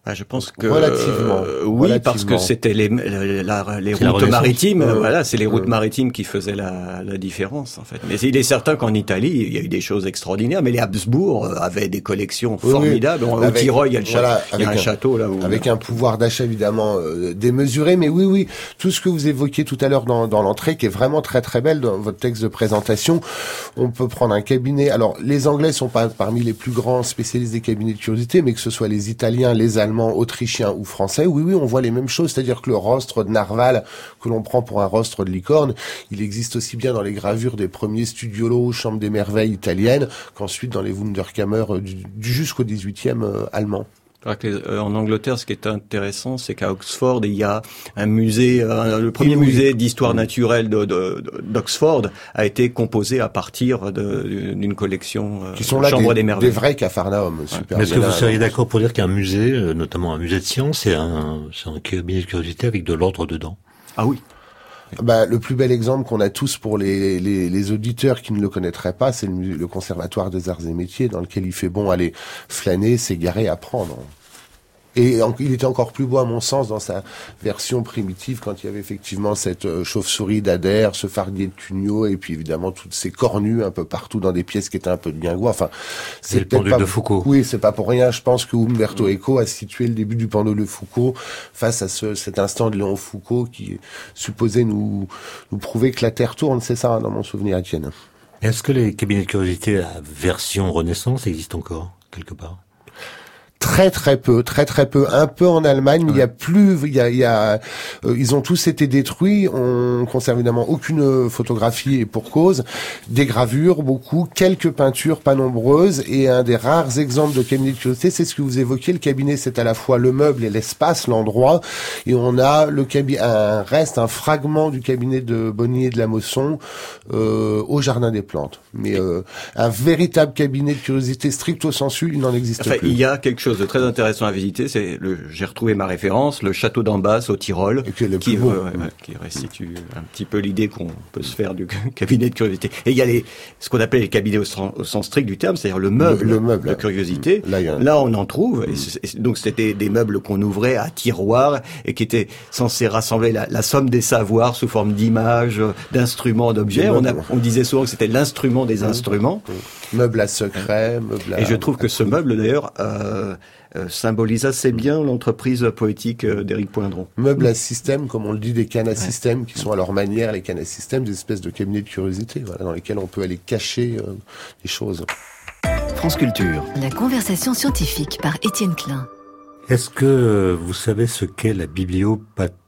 Speaker 3: Ah, je pense que
Speaker 2: relativement,
Speaker 3: euh, oui,
Speaker 2: relativement.
Speaker 3: parce que c'était les la, la, les
Speaker 1: c'est
Speaker 3: routes maritimes.
Speaker 2: Euh,
Speaker 3: voilà, c'est les routes
Speaker 2: euh.
Speaker 3: maritimes qui faisaient la, la différence en fait. Mais il est certain qu'en Italie, il y a eu des choses extraordinaires. Mais les Habsbourg avaient des collections
Speaker 2: Oui,
Speaker 3: formidables.
Speaker 2: oui.
Speaker 3: Au
Speaker 2: Avec,
Speaker 3: Tyrol, il y a, le cha-
Speaker 2: voilà,
Speaker 3: il y a un,
Speaker 2: un
Speaker 3: château là où
Speaker 2: avec un pouvoir d'achat évidemment euh, démesuré. Mais oui, oui, tout ce que vous évoquiez tout à l'heure dans, dans l'entrée, qui est vraiment très très belle dans votre texte de présentation, on peut prendre un cabinet. Alors, les Anglais sont pas parmi les plus grands spécialistes des cabinets de curiosité, mais que ce soit les Italiens, les Allemands, Autrichiens ou Français, oui, oui, on voit les mêmes choses. C'est-à-dire que le rostre de narval que l'on prend pour un rostre de licorne, il existe aussi bien dans les gravures des premiers studiolo, chambres des merveilles italiennes, qu'ensuite dans les Wunderkammer du, du jusqu'au dix-huitième euh, allemand.
Speaker 3: En Angleterre, ce qui est intéressant, c'est qu'à Oxford, il y a un musée, un, le premier oui, musée d'histoire naturelle de, de, d'Oxford a été composé à partir de, d'une collection
Speaker 2: qui sont là
Speaker 3: Chambre
Speaker 2: des,
Speaker 3: des merveilles.
Speaker 2: Des vrais capharnaüm. Ouais. Super.
Speaker 1: Mais est-ce que vous seriez d'accord pour dire qu'un musée, notamment un musée de science, c'est un, c'est un cabinet de curiosité avec de l'ordre dedans?
Speaker 3: Ah oui.
Speaker 2: Bah, le plus bel exemple qu'on a tous pour les, les, les auditeurs qui ne le connaîtraient pas, c'est le, le Conservatoire des Arts et Métiers, dans lequel il fait bon aller flâner, s'égarer, apprendre. Et en, il était encore plus beau à mon sens dans sa version primitive, quand il y avait effectivement cette euh, chauve-souris d'Adair, ce fardier de Cugnot, et puis évidemment toutes ces cornues un peu partout dans des pièces qui étaient un peu de guingois. Enfin,
Speaker 1: c'est le pendule de Foucault.
Speaker 2: Oui, c'est pas pour rien. Je pense que Umberto Eco a situé le début du pendule de Foucault face à ce, cet instant de Léon Foucault qui supposait nous, nous prouver que la Terre tourne. C'est ça, dans mon souvenir, Étienne.
Speaker 1: Est-ce que les cabinets de curiosité à version Renaissance existent encore quelque part?
Speaker 2: Très très peu, très très peu, un peu en Allemagne, mais ouais. il y a plus, il y a, il y a, euh, ils ont tous été détruits. On conserve évidemment aucune photographie et pour cause, des gravures, beaucoup, quelques peintures, pas nombreuses, et un des rares exemples de cabinet de curiosité, c'est ce que vous évoquiez. Le cabinet, c'est à la fois le meuble et l'espace, l'endroit, et on a le cabinet, un reste, un fragment du cabinet de Bonnier de la Mosson euh, au Jardin des Plantes. Mais euh, un véritable cabinet de curiosité stricto sensu, il n'en existe
Speaker 3: enfin,
Speaker 2: plus.
Speaker 3: Il y a quelque chose de très intéressant à visiter, c'est le, j'ai retrouvé ma référence, le château d'Ambas au Tyrol,
Speaker 2: qui,
Speaker 3: qui,
Speaker 2: euh,
Speaker 3: ouais, ouais, qui restitue un petit peu l'idée qu'on peut se faire du cabinet de curiosité. Et il y a les, ce qu'on appelle les cabinets au, au sens strict du terme, c'est-à-dire le meuble,
Speaker 2: le, le meuble
Speaker 3: de curiosité.
Speaker 2: Là, a...
Speaker 3: Là, on en trouve. Mmh. Et et donc, c'était des meubles qu'on ouvrait à tiroir et qui étaient censés rassembler la, la somme des savoirs sous forme d'images, d'instruments, d'objets. On, a, on disait souvent que c'était l'instrument des mmh. instruments.
Speaker 2: Mmh. Meuble à secret, meuble à...
Speaker 3: Et je trouve que ce meuble, d'ailleurs, euh, Euh, symbolise assez bien l'entreprise poétique euh, d'Éric Poindron.
Speaker 2: Meubles à système, comme on le dit, des cannes à système, qui sont à leur manière, les cannes à système, des espèces de cabinets de curiosité, voilà, dans lesquels on peut aller cacher euh, des choses.
Speaker 4: France Culture.
Speaker 6: La conversation scientifique par Étienne Klein.
Speaker 1: Est-ce que vous savez ce qu'est la bibliopathonomadie ?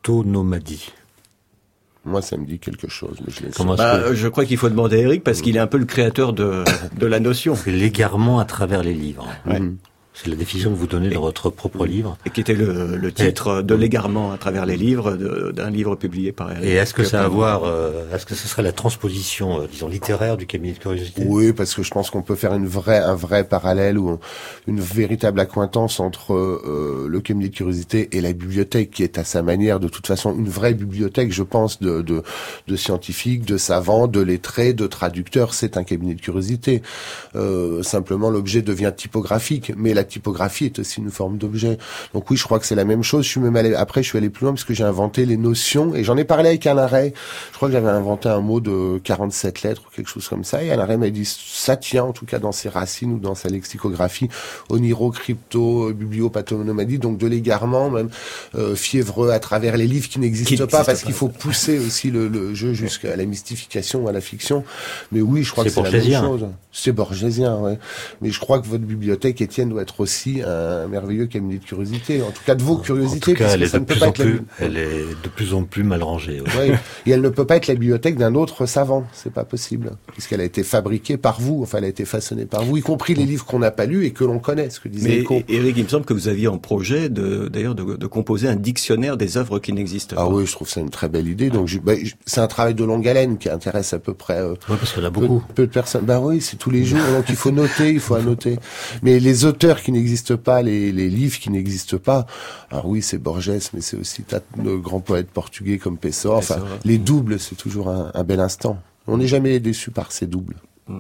Speaker 2: Moi, ça me dit quelque chose, mais je
Speaker 3: l'ai bah, que... Je crois qu'il faut demander à Éric, parce qu'il est un peu le créateur de, de la notion.
Speaker 1: C'est l'égarement à travers les livres.
Speaker 3: Ouais.
Speaker 1: Mmh. C'est la définition que vous donnez dans votre propre livre.
Speaker 3: Et qui était le, le titre et, de l'égarement à travers les livres, de, d'un livre publié par Eric.
Speaker 1: Et est-ce que ça a à voir, euh, est-ce que ce serait la transposition, euh, disons, littéraire du cabinet de curiosité ?
Speaker 2: Oui, parce que je pense qu'on peut faire une vraie, un vrai parallèle ou une véritable accointance entre euh, le cabinet de curiosité et la bibliothèque, qui est à sa manière, de toute façon, une vraie bibliothèque, je pense, de, de, de scientifiques, de savants, de lettrés, de traducteurs. C'est un cabinet de curiosité. Euh, simplement, l'objet devient typographique, mais la La typographie est aussi une forme d'objet. Donc oui, je crois que c'est la même chose. Je suis même allé, après, je suis allé plus loin parce que j'ai inventé les notions et j'en ai parlé avec Alain Ray. Je crois que j'avais inventé un mot de quarante-sept lettres ou quelque chose comme ça. Et Alain Ray m'a dit, ça tient, en tout cas, dans ses racines ou dans sa lexicographie, oniro, crypto, bibliopathonomadie, donc de l'égarement, même, euh, fiévreux à travers les livres qui n'existent pas, parce pas. qu'il faut pousser aussi le, le jeu jusqu'à la mystification ou à la fiction. Mais oui, je crois
Speaker 1: c'est
Speaker 2: que c'est
Speaker 1: borgésien.
Speaker 2: la même chose. C'est borgésien, ouais. Mais je crois que votre bibliothèque, Étienne, doit être aussi un merveilleux cabinet de curiosité, en tout cas de vos curiosités.
Speaker 1: En tout cas, elle est,
Speaker 2: ça
Speaker 1: de
Speaker 2: ne peut
Speaker 1: plus
Speaker 2: pas
Speaker 1: en
Speaker 2: être
Speaker 1: plus,
Speaker 2: la...
Speaker 1: elle est de plus en plus mal rangée.
Speaker 2: Ouais. Oui, et elle ne peut pas être la bibliothèque d'un autre savant, c'est pas possible, puisqu'elle a été fabriquée par vous, enfin elle a été façonnée par vous, y compris les livres qu'on n'a pas lus et que l'on connaît, ce que disait Eco.
Speaker 3: Mais Éric, il me semble que vous aviez en projet de, d'ailleurs, de, de composer un dictionnaire des œuvres qui n'existent pas.
Speaker 2: Ah oui, je trouve ça une très belle idée. Donc, je, bah, je, c'est un travail de longue haleine qui intéresse à peu près. Euh,
Speaker 1: oui, parce qu'il y en a beaucoup.
Speaker 2: Peu, peu de personnes. Bah oui, c'est tous les jours. Donc il faut noter, il faut annoter. Mais les auteurs qui n'existent pas, les, les livres qui n'existent pas. Alors oui, c'est Borges, mais c'est aussi tas de grands poètes portugais comme Pessoa. Enfin, les doubles, c'est toujours un, un bel instant. On n'est jamais déçu par ces doubles.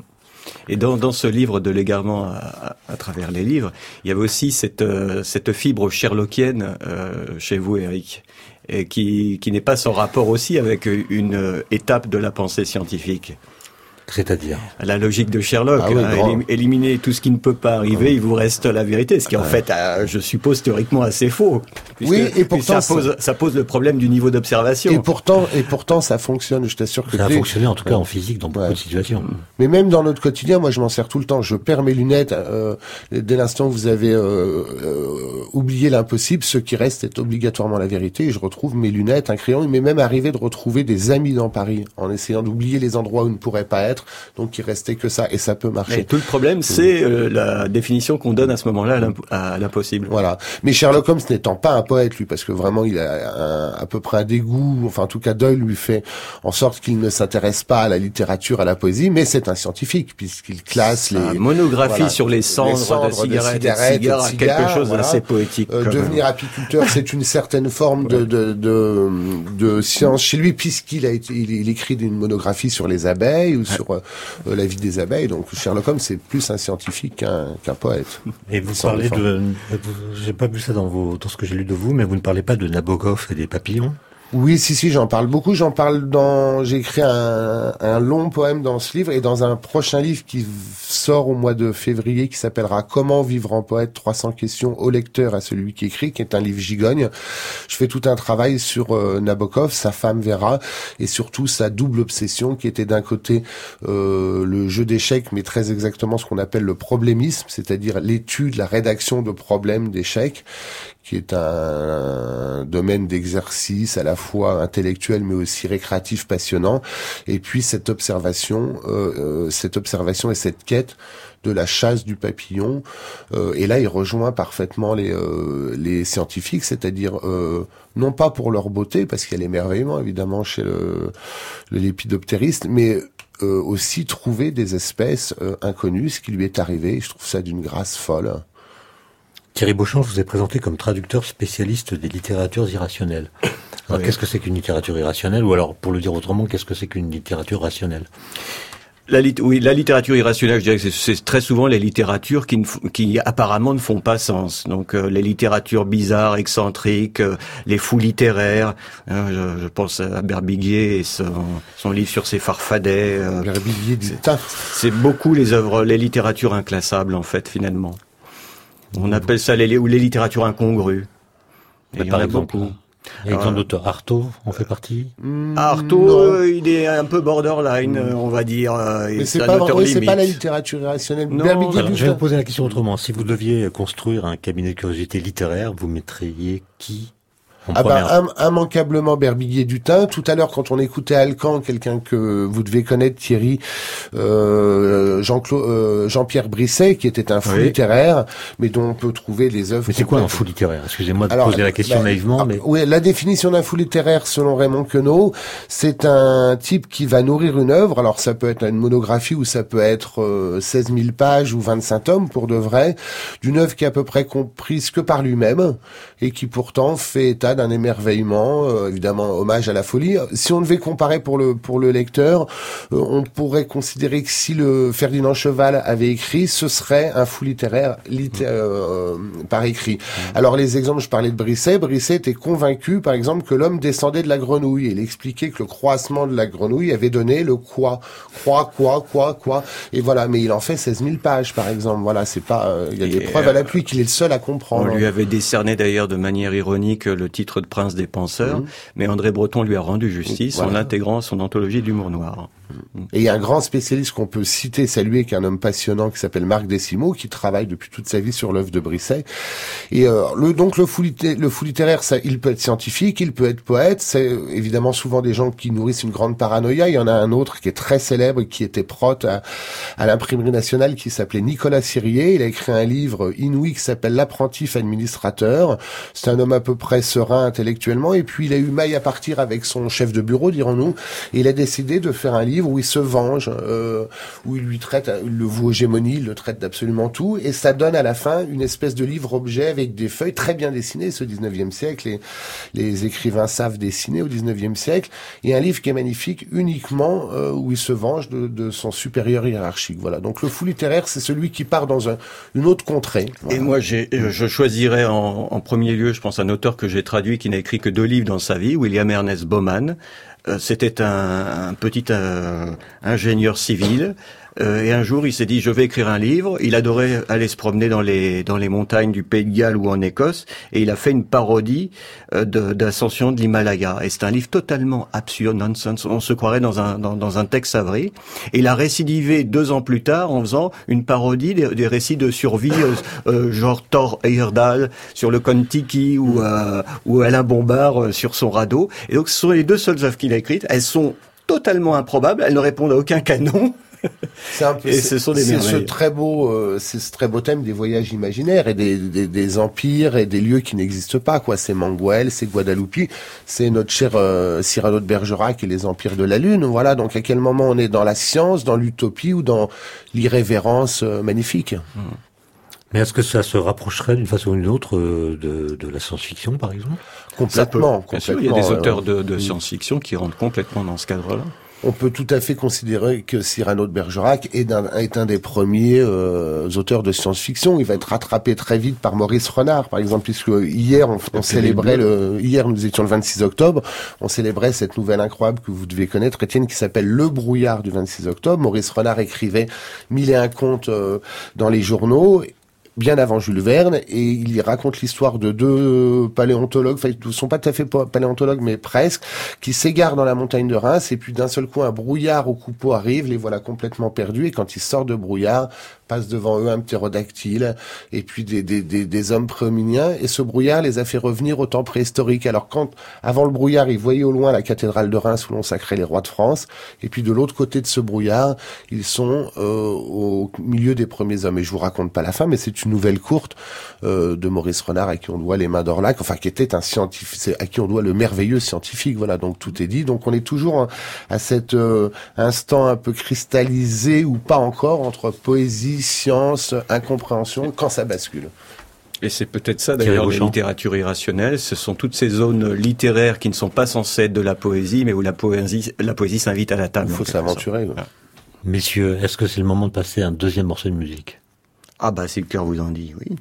Speaker 3: Et dans, dans ce livre de l'égarement à, à, à travers les livres, il y avait aussi cette, euh, cette fibre sherlockienne euh, chez vous, Eric, et qui, qui n'est pas sans rapport aussi avec une étape de la pensée scientifique.
Speaker 1: C'est-à-dire
Speaker 3: la logique de Sherlock,
Speaker 2: ah oui,
Speaker 3: hein, éliminer tout ce qui ne peut pas arriver,
Speaker 2: ouais.
Speaker 3: il vous reste la vérité, ce qui est en fait, euh, je suppose, théoriquement assez faux. Puisque,
Speaker 2: oui, et pourtant
Speaker 3: ça pose, ça pose le problème du niveau d'observation.
Speaker 2: Et pourtant, et pourtant, ça fonctionne. Je t'assure que
Speaker 1: ça a
Speaker 2: dès...
Speaker 1: fonctionné en tout cas ouais. en physique dans beaucoup ouais. de situations.
Speaker 2: Mais même dans notre quotidien, moi, je m'en sers tout le temps. Je perds mes lunettes euh, dès l'instant où vous avez euh, euh, oublié l'impossible. Ce qui reste est obligatoirement la vérité. Et je retrouve mes lunettes, un crayon. Il m'est même arrivé de retrouver des amis dans Paris en essayant d'oublier les endroits où ils ne pourraient pas être. Donc, il restait que ça, et ça peut marcher.
Speaker 3: Et tout le problème, c'est euh, la définition qu'on donne à ce moment-là à l'impossible.
Speaker 2: Voilà. Mais Sherlock Holmes n'étant pas un poète, lui, parce que vraiment, il a un, à peu près un dégoût, enfin, en tout cas, Doyle lui fait en sorte qu'il ne s'intéresse pas à la littérature, à la poésie, mais c'est un scientifique, puisqu'il classe les...
Speaker 3: Une monographie voilà, sur les cendres, les cendres de cigarettes, de cigarettes, de cigares, cigares, quelque chose voilà. d'assez poétique.
Speaker 2: Euh, devenir apiculteur, c'est une certaine forme de, de, de, de science chez lui, puisqu'il a été, il, il écrit une monographie sur les abeilles, ou sur euh, la vie des abeilles. Donc Sherlock Holmes, c'est plus un scientifique qu'un qu'un poète.
Speaker 1: Et vous parlez de... J'ai pas vu ça dans, vos, dans ce que j'ai lu de vous, mais vous ne parlez pas de Nabokov et des papillons ?
Speaker 2: Oui, si, si, j'en parle beaucoup. J'en parle dans... J'ai écrit un, un long poème dans ce livre, et dans un prochain livre qui sort au mois de février, qui s'appellera « Comment vivre en poète, trois cents questions au lecteur, à celui qui écrit », qui est un livre gigogne. Je fais tout un travail sur euh, Nabokov, sa femme Vera, et surtout sa double obsession, qui était d'un côté euh, le jeu d'échecs, mais très exactement ce qu'on appelle le problémisme, c'est-à-dire l'étude, la rédaction de problèmes d'échecs, qui est un domaine d'exercice à la fois intellectuel mais aussi récréatif, passionnant. Et puis cette observation, euh, euh, cette observation et cette quête de la chasse du papillon. Euh, et là, il rejoint parfaitement les euh, les scientifiques, c'est-à-dire euh, non pas pour leur beauté, parce qu'il y a l'émerveillement évidemment chez le, le lépidoptériste, mais euh, aussi trouver des espèces euh, inconnues, ce qui lui est arrivé. Je trouve ça d'une grâce folle.
Speaker 1: Thierry Beauchamp, je vous ai présenté comme traducteur spécialiste des littératures irrationnelles. Alors, oui. Qu'est-ce que c'est qu'une littérature irrationnelle? Ou alors, pour le dire autrement, qu'est-ce que c'est qu'une littérature rationnelle?
Speaker 3: La, lit- oui, la littérature irrationnelle, je dirais que c'est, c'est très souvent les littératures qui, ne f- qui apparemment ne font pas sens. Donc euh, les littératures bizarres, excentriques, euh, les fous littéraires. Hein, je, je pense à Berbiguier et son, son livre sur ses farfadets. Euh,
Speaker 2: Berbiguier du taf.
Speaker 3: C'est beaucoup les œuvres, les littératures inclassables en fait finalement. On appelle ça les, ou les littératures incongrues. Et il y en a
Speaker 1: exemple,
Speaker 3: beaucoup.
Speaker 1: Il y a exemple d'auteur. Artaud en fait partie.
Speaker 3: Mmh, Artaud, euh, il est un peu borderline, mmh. on va dire. Euh,
Speaker 2: Mais c'est, c'est pas, oui, c'est pas la littérature irrationnelle.
Speaker 1: Non, alors, je vais vous poser la question autrement. Si vous deviez construire un cabinet de curiosité littéraire, vous mettriez qui?
Speaker 2: Ah bah, im- immanquablement Berbiguier Dutin. Tout à l'heure, quand on écoutait Alcan, quelqu'un que vous devez connaître, Thierry, euh, Jean-Claude, euh, Jean-Pierre Brisset, qui était un fou oui. littéraire, mais dont on peut trouver les œuvres.
Speaker 1: Mais c'est quoi un fou littéraire? Excusez-moi de Alors, poser la question bah, naïvement, ah, mais.
Speaker 2: Oui, la définition d'un fou littéraire, selon Raymond Queneau, c'est un type qui va nourrir une œuvre. Alors, ça peut être une monographie ou ça peut être euh, seize mille pages ou vingt-cinq tomes, pour de vrai, d'une œuvre qui est à peu près comprise que par lui-même et qui pourtant fait état d'un émerveillement, euh, évidemment hommage à la folie. Si on devait comparer pour le pour le lecteur, euh, on pourrait considérer que si le Ferdinand Cheval avait écrit, ce serait un fou littéraire litté- euh, par écrit. Mmh. Alors les exemples, je parlais de Brisset. Brisset était convaincu, par exemple, que l'homme descendait de la grenouille. Il expliquait que le croissement de la grenouille avait donné le quoi, quoi, quoi, quoi, quoi. Et voilà. Mais il en fait seize mille pages, par exemple. Voilà, c'est pas. Euh, il y a des et preuves euh, à l'appui qu'il est le seul à comprendre.
Speaker 3: On lui avait décerné d'ailleurs de manière ironique le titre de Prince des penseurs, mmh. mais André Breton lui a rendu justice voilà. en l'intégrant son anthologie de l'humour noir.
Speaker 2: Et il y a un grand spécialiste qu'on peut citer, saluer, qui est un homme passionnant, qui s'appelle Marc Décimo, qui travaille depuis toute sa vie sur l'œuvre de Brisset. Et euh, le donc le fou, litté- le fou littéraire, ça, il peut être scientifique, il peut être poète. C'est évidemment souvent des gens qui nourrissent une grande paranoïa. Il y en a un autre qui est très célèbre, qui était prote à, à l'imprimerie nationale, qui s'appelait Nicolas Sirier. Il a écrit un livre inouï qui s'appelle L'apprenti administrateur. C'est un homme à peu près serein intellectuellement. Et puis il a eu maille à partir avec son chef de bureau, dirons-nous. Et il a décidé de faire un livre livre où il se venge, euh, où il lui traite, il le voue hégémonie, il le traite d'absolument tout, et ça donne à la fin une espèce de livre-objet avec des feuilles très bien dessinées, ce dix-neuvième siècle, les, les écrivains savent dessiner au dix-neuvième siècle, et un livre qui est magnifique uniquement euh, où il se venge de, de son supérieur hiérarchique. Voilà. Donc le fou littéraire, c'est celui qui part dans un, une autre contrée. Voilà.
Speaker 3: Et moi, j'ai, je choisirais en, en premier lieu, je pense, un auteur que j'ai traduit qui n'a écrit que deux livres dans sa vie, William Ernest Bauman. Euh, c'était un, un petit euh, ingénieur civil. Euh, et un jour, il s'est dit, je vais écrire un livre. Il adorait aller se promener dans les dans les montagnes du Pays de Galles ou en Écosse, et il a fait une parodie euh, de, d'ascension de l'Himalaya. Et c'est un livre totalement absurde, nonsense. On se croirait dans un dans, dans un Tex Avery. Et il a récidivé deux ans plus tard en faisant une parodie des, des récits de survie, euh, euh, genre Thor Heyerdahl sur le Kon-Tiki ou euh, ou Alain Bombard euh, sur son radeau. Et donc, ce sont les deux seules œuvres qu'il a écrites. Elles sont totalement improbables. Elles ne répondent à aucun canon.
Speaker 2: C'est un peu,
Speaker 3: et ce sont des
Speaker 2: c'est
Speaker 3: merveilles.
Speaker 2: ce très beau, euh, c'est ce très beau thème des voyages imaginaires et des, des, des empires et des lieux qui n'existent pas, quoi. C'est Manguel, c'est Guadeloupe, c'est notre cher euh, Cyrano de Bergerac et les empires de la Lune. Voilà. Donc à quel moment on est dans la science, dans l'utopie ou dans l'irrévérence euh, magnifique.
Speaker 3: Mmh.
Speaker 1: Mais est-ce que ça se rapprocherait d'une façon ou d'une autre euh, de, de la science-fiction, par exemple?
Speaker 2: Complètement,
Speaker 3: Bien
Speaker 2: complètement.
Speaker 3: sûr, il y a des auteurs
Speaker 2: euh,
Speaker 3: de, de science-fiction qui rentrent complètement dans ce cadre-là.
Speaker 2: On peut tout à fait considérer que Cyrano de Bergerac est un, est un des premiers euh, auteurs de science-fiction. Il va être rattrapé très vite par Maurice Renard, par exemple, puisque hier on, on célébrait le, hier nous étions le vingt-six octobre, on célébrait cette nouvelle incroyable que vous devez connaître, Étienne, qui s'appelle Le Brouillard du vingt-six octobre. Maurice Renard écrivait mille et un contes euh, dans les journaux, bien avant Jules Verne, et il y raconte l'histoire de deux paléontologues, enfin ils ne sont pas tout à fait paléontologues, mais presque, qui s'égarent dans la montagne de Reims, et puis d'un seul coup un brouillard au coupeau arrive, les voilà complètement perdus, et quand ils sortent de brouillard, passe devant eux un ptérodactyle, et puis des, des, des, des hommes préhominiens, et ce brouillard les a fait revenir au temps préhistorique. Alors quand, avant le brouillard, ils voyaient au loin la cathédrale de Reims où l'on sacrait les rois de France, et puis de l'autre côté de ce brouillard, ils sont euh, au milieu des premiers hommes. Et je vous raconte pas la fin, mais c'est une nouvelle courte euh, de Maurice Renard à qui on doit Les Mains d'Orlac, enfin qui était un scientifique, c'est à qui on doit le merveilleux scientifique. Voilà, donc tout est dit. Donc on est toujours hein, à cet euh, instant un peu cristallisé ou pas encore entre poésie, science, incompréhension, quand ça bascule.
Speaker 3: Et c'est peut-être ça d'ailleurs la littérature irrationnelle, ce sont toutes ces zones littéraires qui ne sont pas censées être de la poésie, mais où la poésie, la poésie s'invite à la table.
Speaker 2: Il faut s'aventurer.
Speaker 3: Ah.
Speaker 1: Messieurs, est-ce que c'est le moment de passer à un deuxième morceau de musique?
Speaker 3: Ah bah si le cœur vous en dit, oui.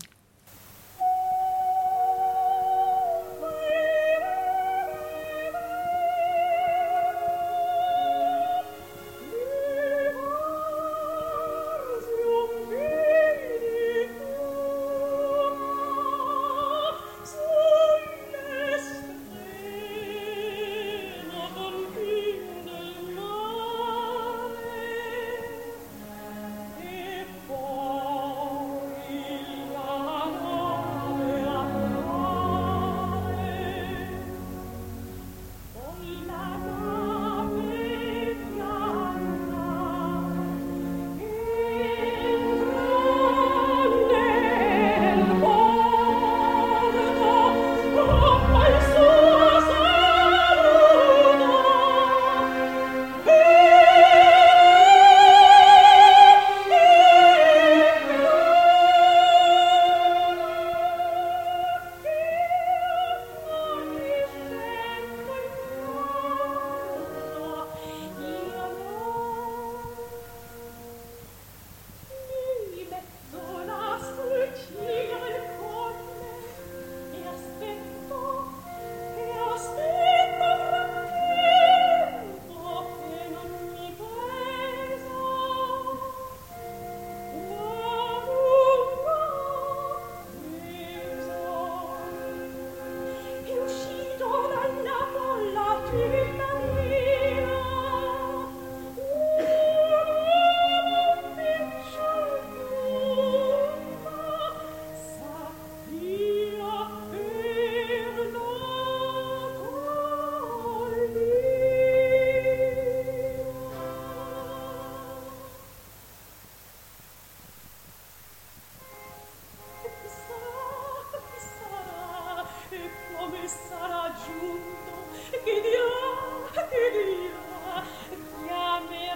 Speaker 5: Sarà giunto, chi dirà, chi dirà, chiamerà.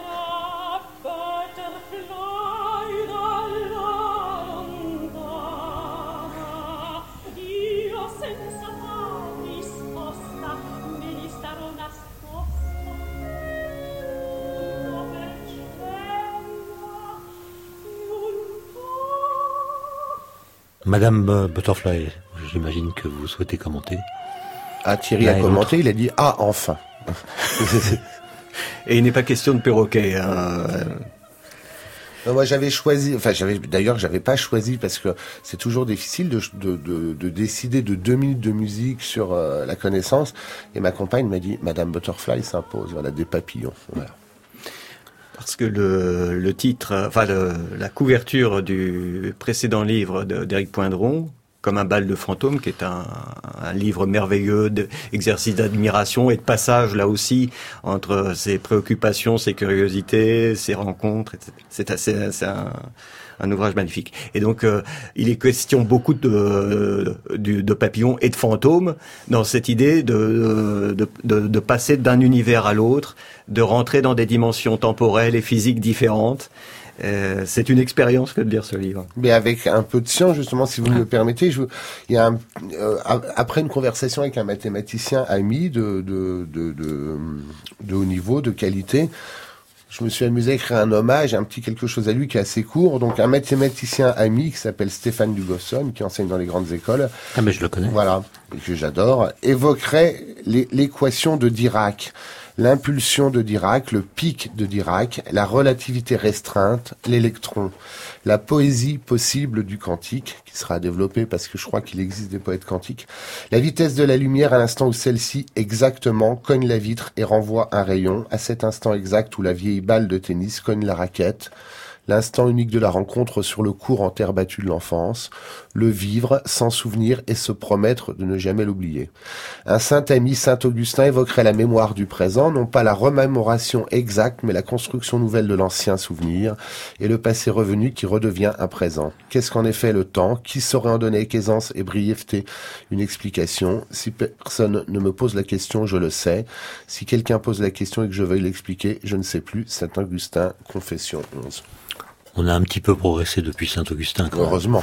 Speaker 1: Madame Butterfly, j'imagine que vous souhaitez commenter.
Speaker 2: Ah, Thierry a commenté, il a dit « Ah, enfin !»
Speaker 3: Et il n'est pas question de perroquet. Hein.
Speaker 2: Non, moi j'avais choisi, enfin j'avais d'ailleurs j'avais pas choisi parce que c'est toujours difficile de, de, de, de décider de deux minutes de musique sur euh, la connaissance. Et ma compagne m'a dit Madame Butterfly s'impose, voilà, des papillons. Voilà.
Speaker 3: Parce que le, le titre, enfin le, la couverture du précédent livre d'Éric Poindron, Comme un bal de fantômes, qui est un, un livre merveilleux d'exercice d'admiration et de passage, là aussi, entre ses préoccupations, ses curiosités, ses rencontres, et cetera. C'est assez, c'est un, un ouvrage magnifique. Et donc, euh, il est question beaucoup de, de, de papillons et de fantômes dans cette idée de, de, de, de passer d'un univers à l'autre, de rentrer dans des dimensions temporelles et physiques différentes. Euh, c'est une expérience que de lire ce livre.
Speaker 2: Mais avec un peu de science, justement, si vous me le permettez, je, il y a un, euh, après une conversation avec un mathématicien ami de, de, de, de, de haut niveau, de qualité, je me suis amusé à écrire un hommage, un petit quelque chose à lui qui est assez court. Donc un mathématicien ami qui s'appelle Stéphane Dugosson, qui enseigne dans les grandes écoles.
Speaker 1: Ah mais je le connais.
Speaker 2: Voilà, et que j'adore, évoquerait les, l'équation de Dirac. L'impulsion de Dirac, le pic de Dirac, la relativité restreinte, l'électron, la poésie possible du quantique, qui sera développée parce que je crois qu'il existe des poètes quantiques, la vitesse de la lumière à l'instant où celle-ci exactement cogne la vitre et renvoie un rayon, à cet instant exact où la vieille balle de tennis cogne la raquette, l'instant unique de la rencontre sur le cours en terre battue de l'enfance, le vivre, s'en souvenir et se promettre de ne jamais l'oublier. Un saint ami, saint Augustin, évoquerait la mémoire du présent, non pas la remémoration exacte, mais la construction nouvelle de l'ancien souvenir, et le passé revenu qui redevient un présent. Qu'est-ce qu'en effet le temps? Qui saurait en donner avec aisance et brièveté une explication? Si personne ne me pose la question, je le sais. Si quelqu'un pose la question et que je veuille l'expliquer, je ne sais plus. Saint Augustin, Confession onze.
Speaker 1: On a un petit peu progressé depuis Saint-Augustin, quand même.
Speaker 2: Heureusement.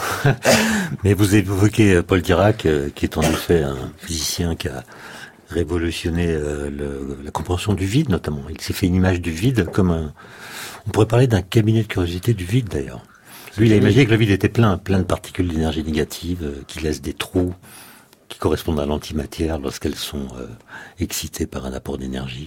Speaker 1: Mais vous évoquez Paul Dirac, euh, qui est en effet un physicien qui a révolutionné euh, le, la compréhension du vide, notamment. Il s'est fait une image du vide comme un... On pourrait parler d'un cabinet de curiosité du vide, d'ailleurs. Lui, il a imaginé que le vide était plein, plein de particules d'énergie négative, euh, qui laissent des trous, qui correspondent à l'antimatière lorsqu'elles sont euh, excitées par un apport d'énergie.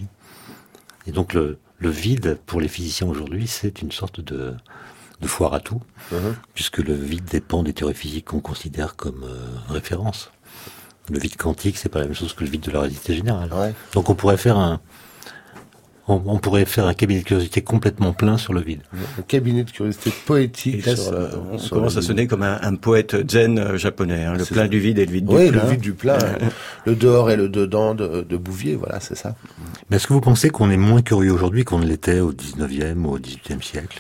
Speaker 1: Et donc, le, le vide, pour les physiciens aujourd'hui, c'est une sorte de... de foire à tout, mmh. puisque le vide dépend des théories physiques qu'on considère comme euh, référence. Le vide quantique, c'est pas la même chose que le vide de la réalité générale. Ouais. Donc on pourrait faire un, on, on pourrait faire un cabinet de curiosité complètement plein sur le vide.
Speaker 2: Un cabinet de curiosité poétique.
Speaker 3: Là,
Speaker 2: sur la,
Speaker 3: on
Speaker 2: sur
Speaker 3: commence à sonner comme un, un poète zen japonais, hein, le c'est plein ça. Du vide et le vide
Speaker 2: oui,
Speaker 3: du plein.
Speaker 2: Oui, le vide du plein, le dehors et le dedans de, de Bouvier, voilà, c'est ça.
Speaker 1: Mais est-ce que vous pensez qu'on est moins curieux aujourd'hui qu'on ne l'était au dix-neuvième ou au dix-huitième siècle?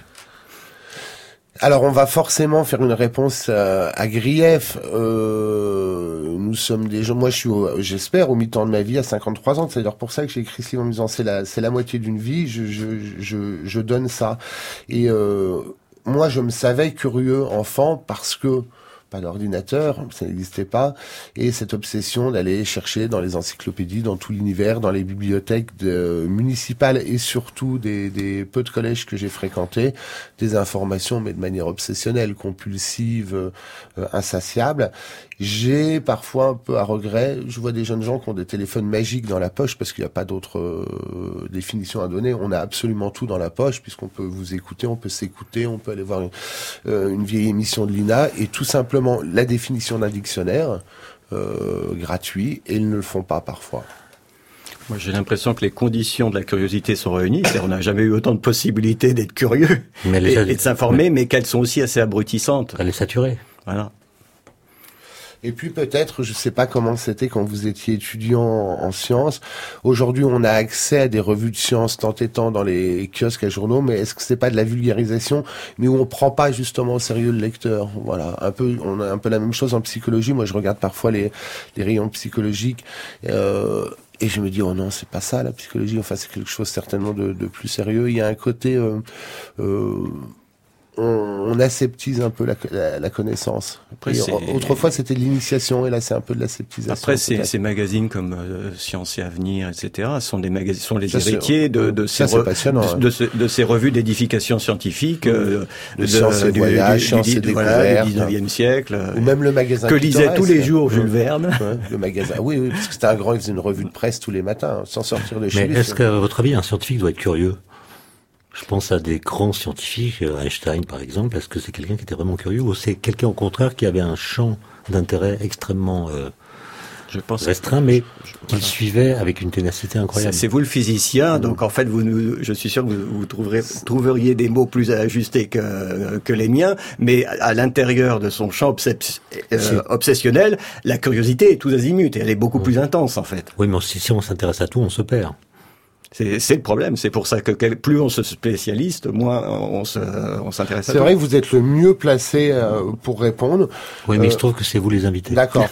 Speaker 2: Alors on va forcément faire une réponse à, à grief. Euh, nous sommes des gens. Moi, je suis, au, j'espère, au mi-temps de ma vie, à cinquante-trois ans. C'est d'ailleurs pour ça que j'ai écrit ce livre en me disant c'est la, c'est la moitié d'une vie. Je, je, je, je donne ça. Et euh, moi, je me savais curieux enfant parce que pas d'ordinateur, ça n'existait pas, et cette obsession d'aller chercher dans les encyclopédies, dans tout l'univers, dans les bibliothèques de, municipales et surtout des, des peu de collèges que j'ai fréquentés, des informations, mais de manière obsessionnelle, compulsive, euh, insatiable. J'ai parfois un peu à regret, je vois des jeunes gens qui ont des téléphones magiques dans la poche parce qu'il n'y a pas d'autre euh, définition à donner. On a absolument tout dans la poche puisqu'on peut vous écouter, on peut s'écouter, on peut aller voir une, euh, une vieille émission de l'I N A et tout simplement la définition d'un dictionnaire euh, gratuit, et ils ne le font pas parfois.
Speaker 3: Moi, j'ai l'impression que les conditions de la curiosité sont réunies. C'est-à-dire, on n'a jamais eu autant de possibilités d'être curieux mais et, et de s'informer, mais... mais qu'elles sont aussi assez abrutissantes.
Speaker 1: Elle est saturée.
Speaker 3: Voilà.
Speaker 2: Et puis peut-être, je sais pas comment c'était quand vous étiez étudiant en, en sciences. Aujourd'hui, on a accès à des revues de sciences tant et tant dans les kiosques à journaux, mais est-ce que c'est pas de la vulgarisation, mais où on prend pas justement au sérieux le lecteur? Voilà, un peu, on a un peu la même chose en psychologie. Moi, je regarde parfois les, les rayons psychologiques. Euh, Et je me dis, oh non, c'est pas ça la psychologie. Enfin, c'est quelque chose certainement de, de plus sérieux. Il y a un côté... Euh, euh, on, on aseptise un peu la, la, la connaissance.
Speaker 3: Après,
Speaker 2: et, autrefois, c'était de l'initiation, et là, c'est un peu de l'aseptisation.
Speaker 3: Après, ces, ces magazines comme euh, Science et Avenir, et cetera, sont des magazines, sont les ça, héritiers de, de, ces re, de, de, de, de ces revues d'édification scientifique, euh,
Speaker 2: de, de science et voyage, du, science
Speaker 3: du,
Speaker 2: et
Speaker 3: du, voilà, du dix-neuvième siècle,
Speaker 2: ou même le magazine
Speaker 3: que lisait tous les jours Jules Verne.
Speaker 2: Ouais, le magasin, oui, oui, parce que c'était un grand, il faisait une revue de presse tous les matins, sans sortir de chez
Speaker 1: Mais
Speaker 2: lui.
Speaker 1: Mais est-ce qu'à votre avis, un scientifique doit être curieux ? Je pense à des grands scientifiques, Einstein par exemple. Est-ce que c'est quelqu'un qui était vraiment curieux ou c'est quelqu'un au contraire qui avait un champ d'intérêt extrêmement euh, je pense restreint, mais je, je, qu'il voilà. suivait avec une ténacité incroyable?
Speaker 3: C'est, c'est vous le physicien, donc en fait, vous, nous, je suis sûr que vous, vous trouverez, trouveriez des mots plus ajustés que, que les miens, mais à, à l'intérieur de son champ obsess, euh, obsessionnel, la curiosité est tous azimuts et elle est beaucoup oui. plus intense en fait.
Speaker 1: Oui, mais si, si on s'intéresse à tout, on se perd.
Speaker 3: C'est, c'est le problème. C'est pour ça que plus on se spécialise, moins on, se, on s'intéresse à
Speaker 2: C'est
Speaker 3: tout.
Speaker 2: vrai que vous êtes le mieux placé euh, pour répondre.
Speaker 1: Oui, mais
Speaker 2: euh,
Speaker 1: il se trouve que c'est vous les invités.
Speaker 2: D'accord.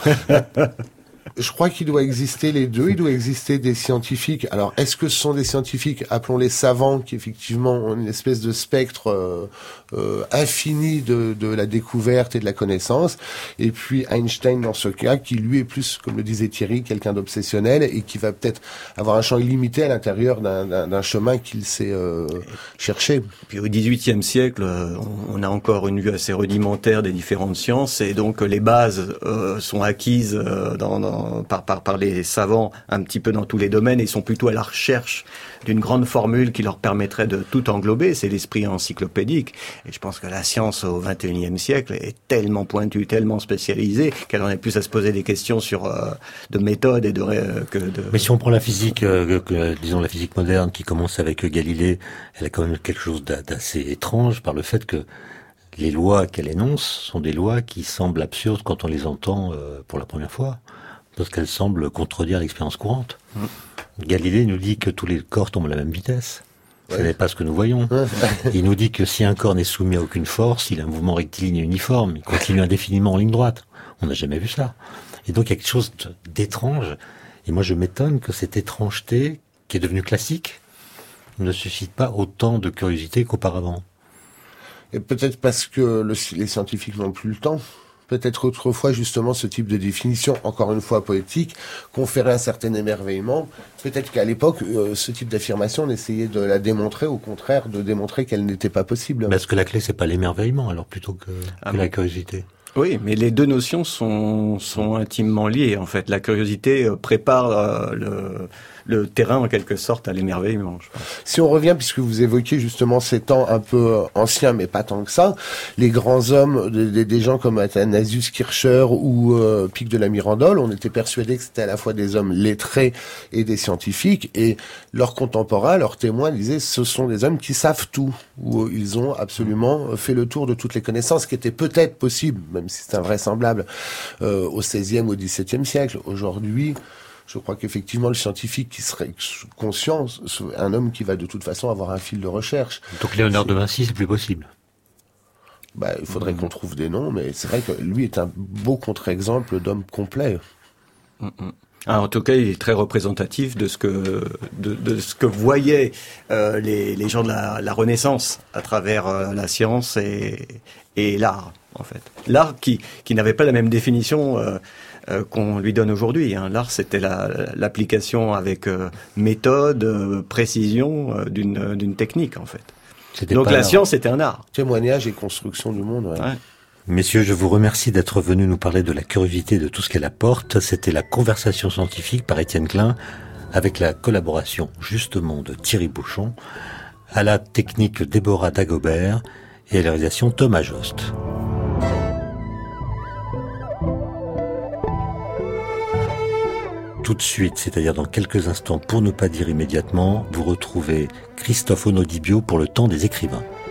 Speaker 2: Je crois qu'il doit exister les deux. Il doit exister des scientifiques. Alors, est-ce que ce sont des scientifiques, appelons-les savants, qui effectivement ont une espèce de spectre euh, euh, infini de, de la découverte et de la connaissance, et puis Einstein dans ce cas, qui lui est plus, comme le disait Thierry, quelqu'un d'obsessionnel et qui va peut-être avoir un champ illimité à l'intérieur d'un, d'un, d'un chemin qu'il sait euh, chercher.
Speaker 3: Puis au dix-huitième siècle, on a encore une vue assez rudimentaire des différentes sciences, et donc les bases euh, sont acquises euh, dans, dans Par, par, par les savants un petit peu dans tous les domaines, et ils sont plutôt à la recherche d'une grande formule qui leur permettrait de tout englober. C'est l'esprit encyclopédique. Et je pense que la science au vingt et unième siècle est tellement pointue, tellement spécialisée, qu'elle en est plus à se poser des questions sur euh, de méthode et de, euh, que de...
Speaker 1: Mais si on prend la physique, euh, que, disons la physique moderne qui commence avec Galilée, elle a quand même quelque chose d'assez étrange par le fait que les lois qu'elle énonce sont des lois qui semblent absurdes quand on les entend euh, pour la première fois. Parce qu'elle semble contredire l'expérience courante. Mmh. Galilée nous dit que tous les corps tombent à la même vitesse. Ouais. Ce n'est pas ce que nous voyons. Il nous dit que si un corps n'est soumis à aucune force, il a un mouvement rectiligne et uniforme. Il continue indéfiniment en ligne droite. On n'a jamais vu ça. Et donc il y a quelque chose d'étrange. Et moi je m'étonne que cette étrangeté, qui est devenue classique, ne suscite pas autant de curiosité qu'auparavant.
Speaker 2: Et peut-être parce que le, les scientifiques n'ont plus le temps. Peut-être autrefois, justement, ce type de définition, encore une fois poétique, conférait un certain émerveillement. Peut-être qu'à l'époque, euh, ce type d'affirmation, on essayait de la démontrer, au contraire, de démontrer qu'elle n'était pas possible.
Speaker 1: Mais est-ce que la clé, c'est pas l'émerveillement, alors, plutôt que, ah que bon. la curiosité?
Speaker 3: Oui, mais les deux notions sont, sont intimement liées, en fait. La curiosité prépare euh, le... le terrain en quelque sorte à l'émerveillement, je pense.
Speaker 2: Si on revient, puisque vous évoquiez justement ces temps un peu anciens, mais pas tant que ça, les grands hommes, des, des gens comme Athanasius Kircher ou euh, Pic de la Mirandole, on était persuadés que c'était à la fois des hommes lettrés et des scientifiques, et leurs contemporains, leurs témoins disaient ce sont des hommes qui savent tout, ou ils ont absolument fait le tour de toutes les connaissances, qui étaient peut-être possibles, même si c'est invraisemblable, euh, au seizième, au dix-septième siècle. Aujourd'hui, je crois qu'effectivement, le scientifique qui serait conscient, un homme qui va de toute façon avoir un fil de recherche.
Speaker 1: Donc Léonard de Vinci, c'est plus possible.
Speaker 2: Bah, il faudrait mmh. qu'on trouve des noms, mais c'est vrai que lui est un beau contre-exemple d'homme complet.
Speaker 3: Mmh. Ah, en tout cas, il est très représentatif de ce que de, de ce que voyaient euh, les, les gens de la, la Renaissance à travers euh, la science et, et l'art, en fait. L'art qui qui n'avait pas la même définition euh, euh, qu'on lui donne aujourd'hui. Hein. L'art, c'était la, l'application avec euh, méthode, euh, précision euh, d'une d'une technique, en fait. C'était Donc la l'art. Science était un art.
Speaker 2: Témoignage et construction du monde. Ouais.
Speaker 3: Ouais.
Speaker 1: Messieurs, je vous remercie d'être venus nous parler de la curiosité, de tout ce qu'elle apporte. C'était la conversation scientifique par Étienne Klein, avec la collaboration justement de Thierry Bouchon, à la technique Déborah Dagobert et à la réalisation Thomas Jost. Tout de suite, c'est-à-dire dans quelques instants, pour ne pas dire immédiatement, vous retrouvez Christophe Onodibio pour le temps des écrivains.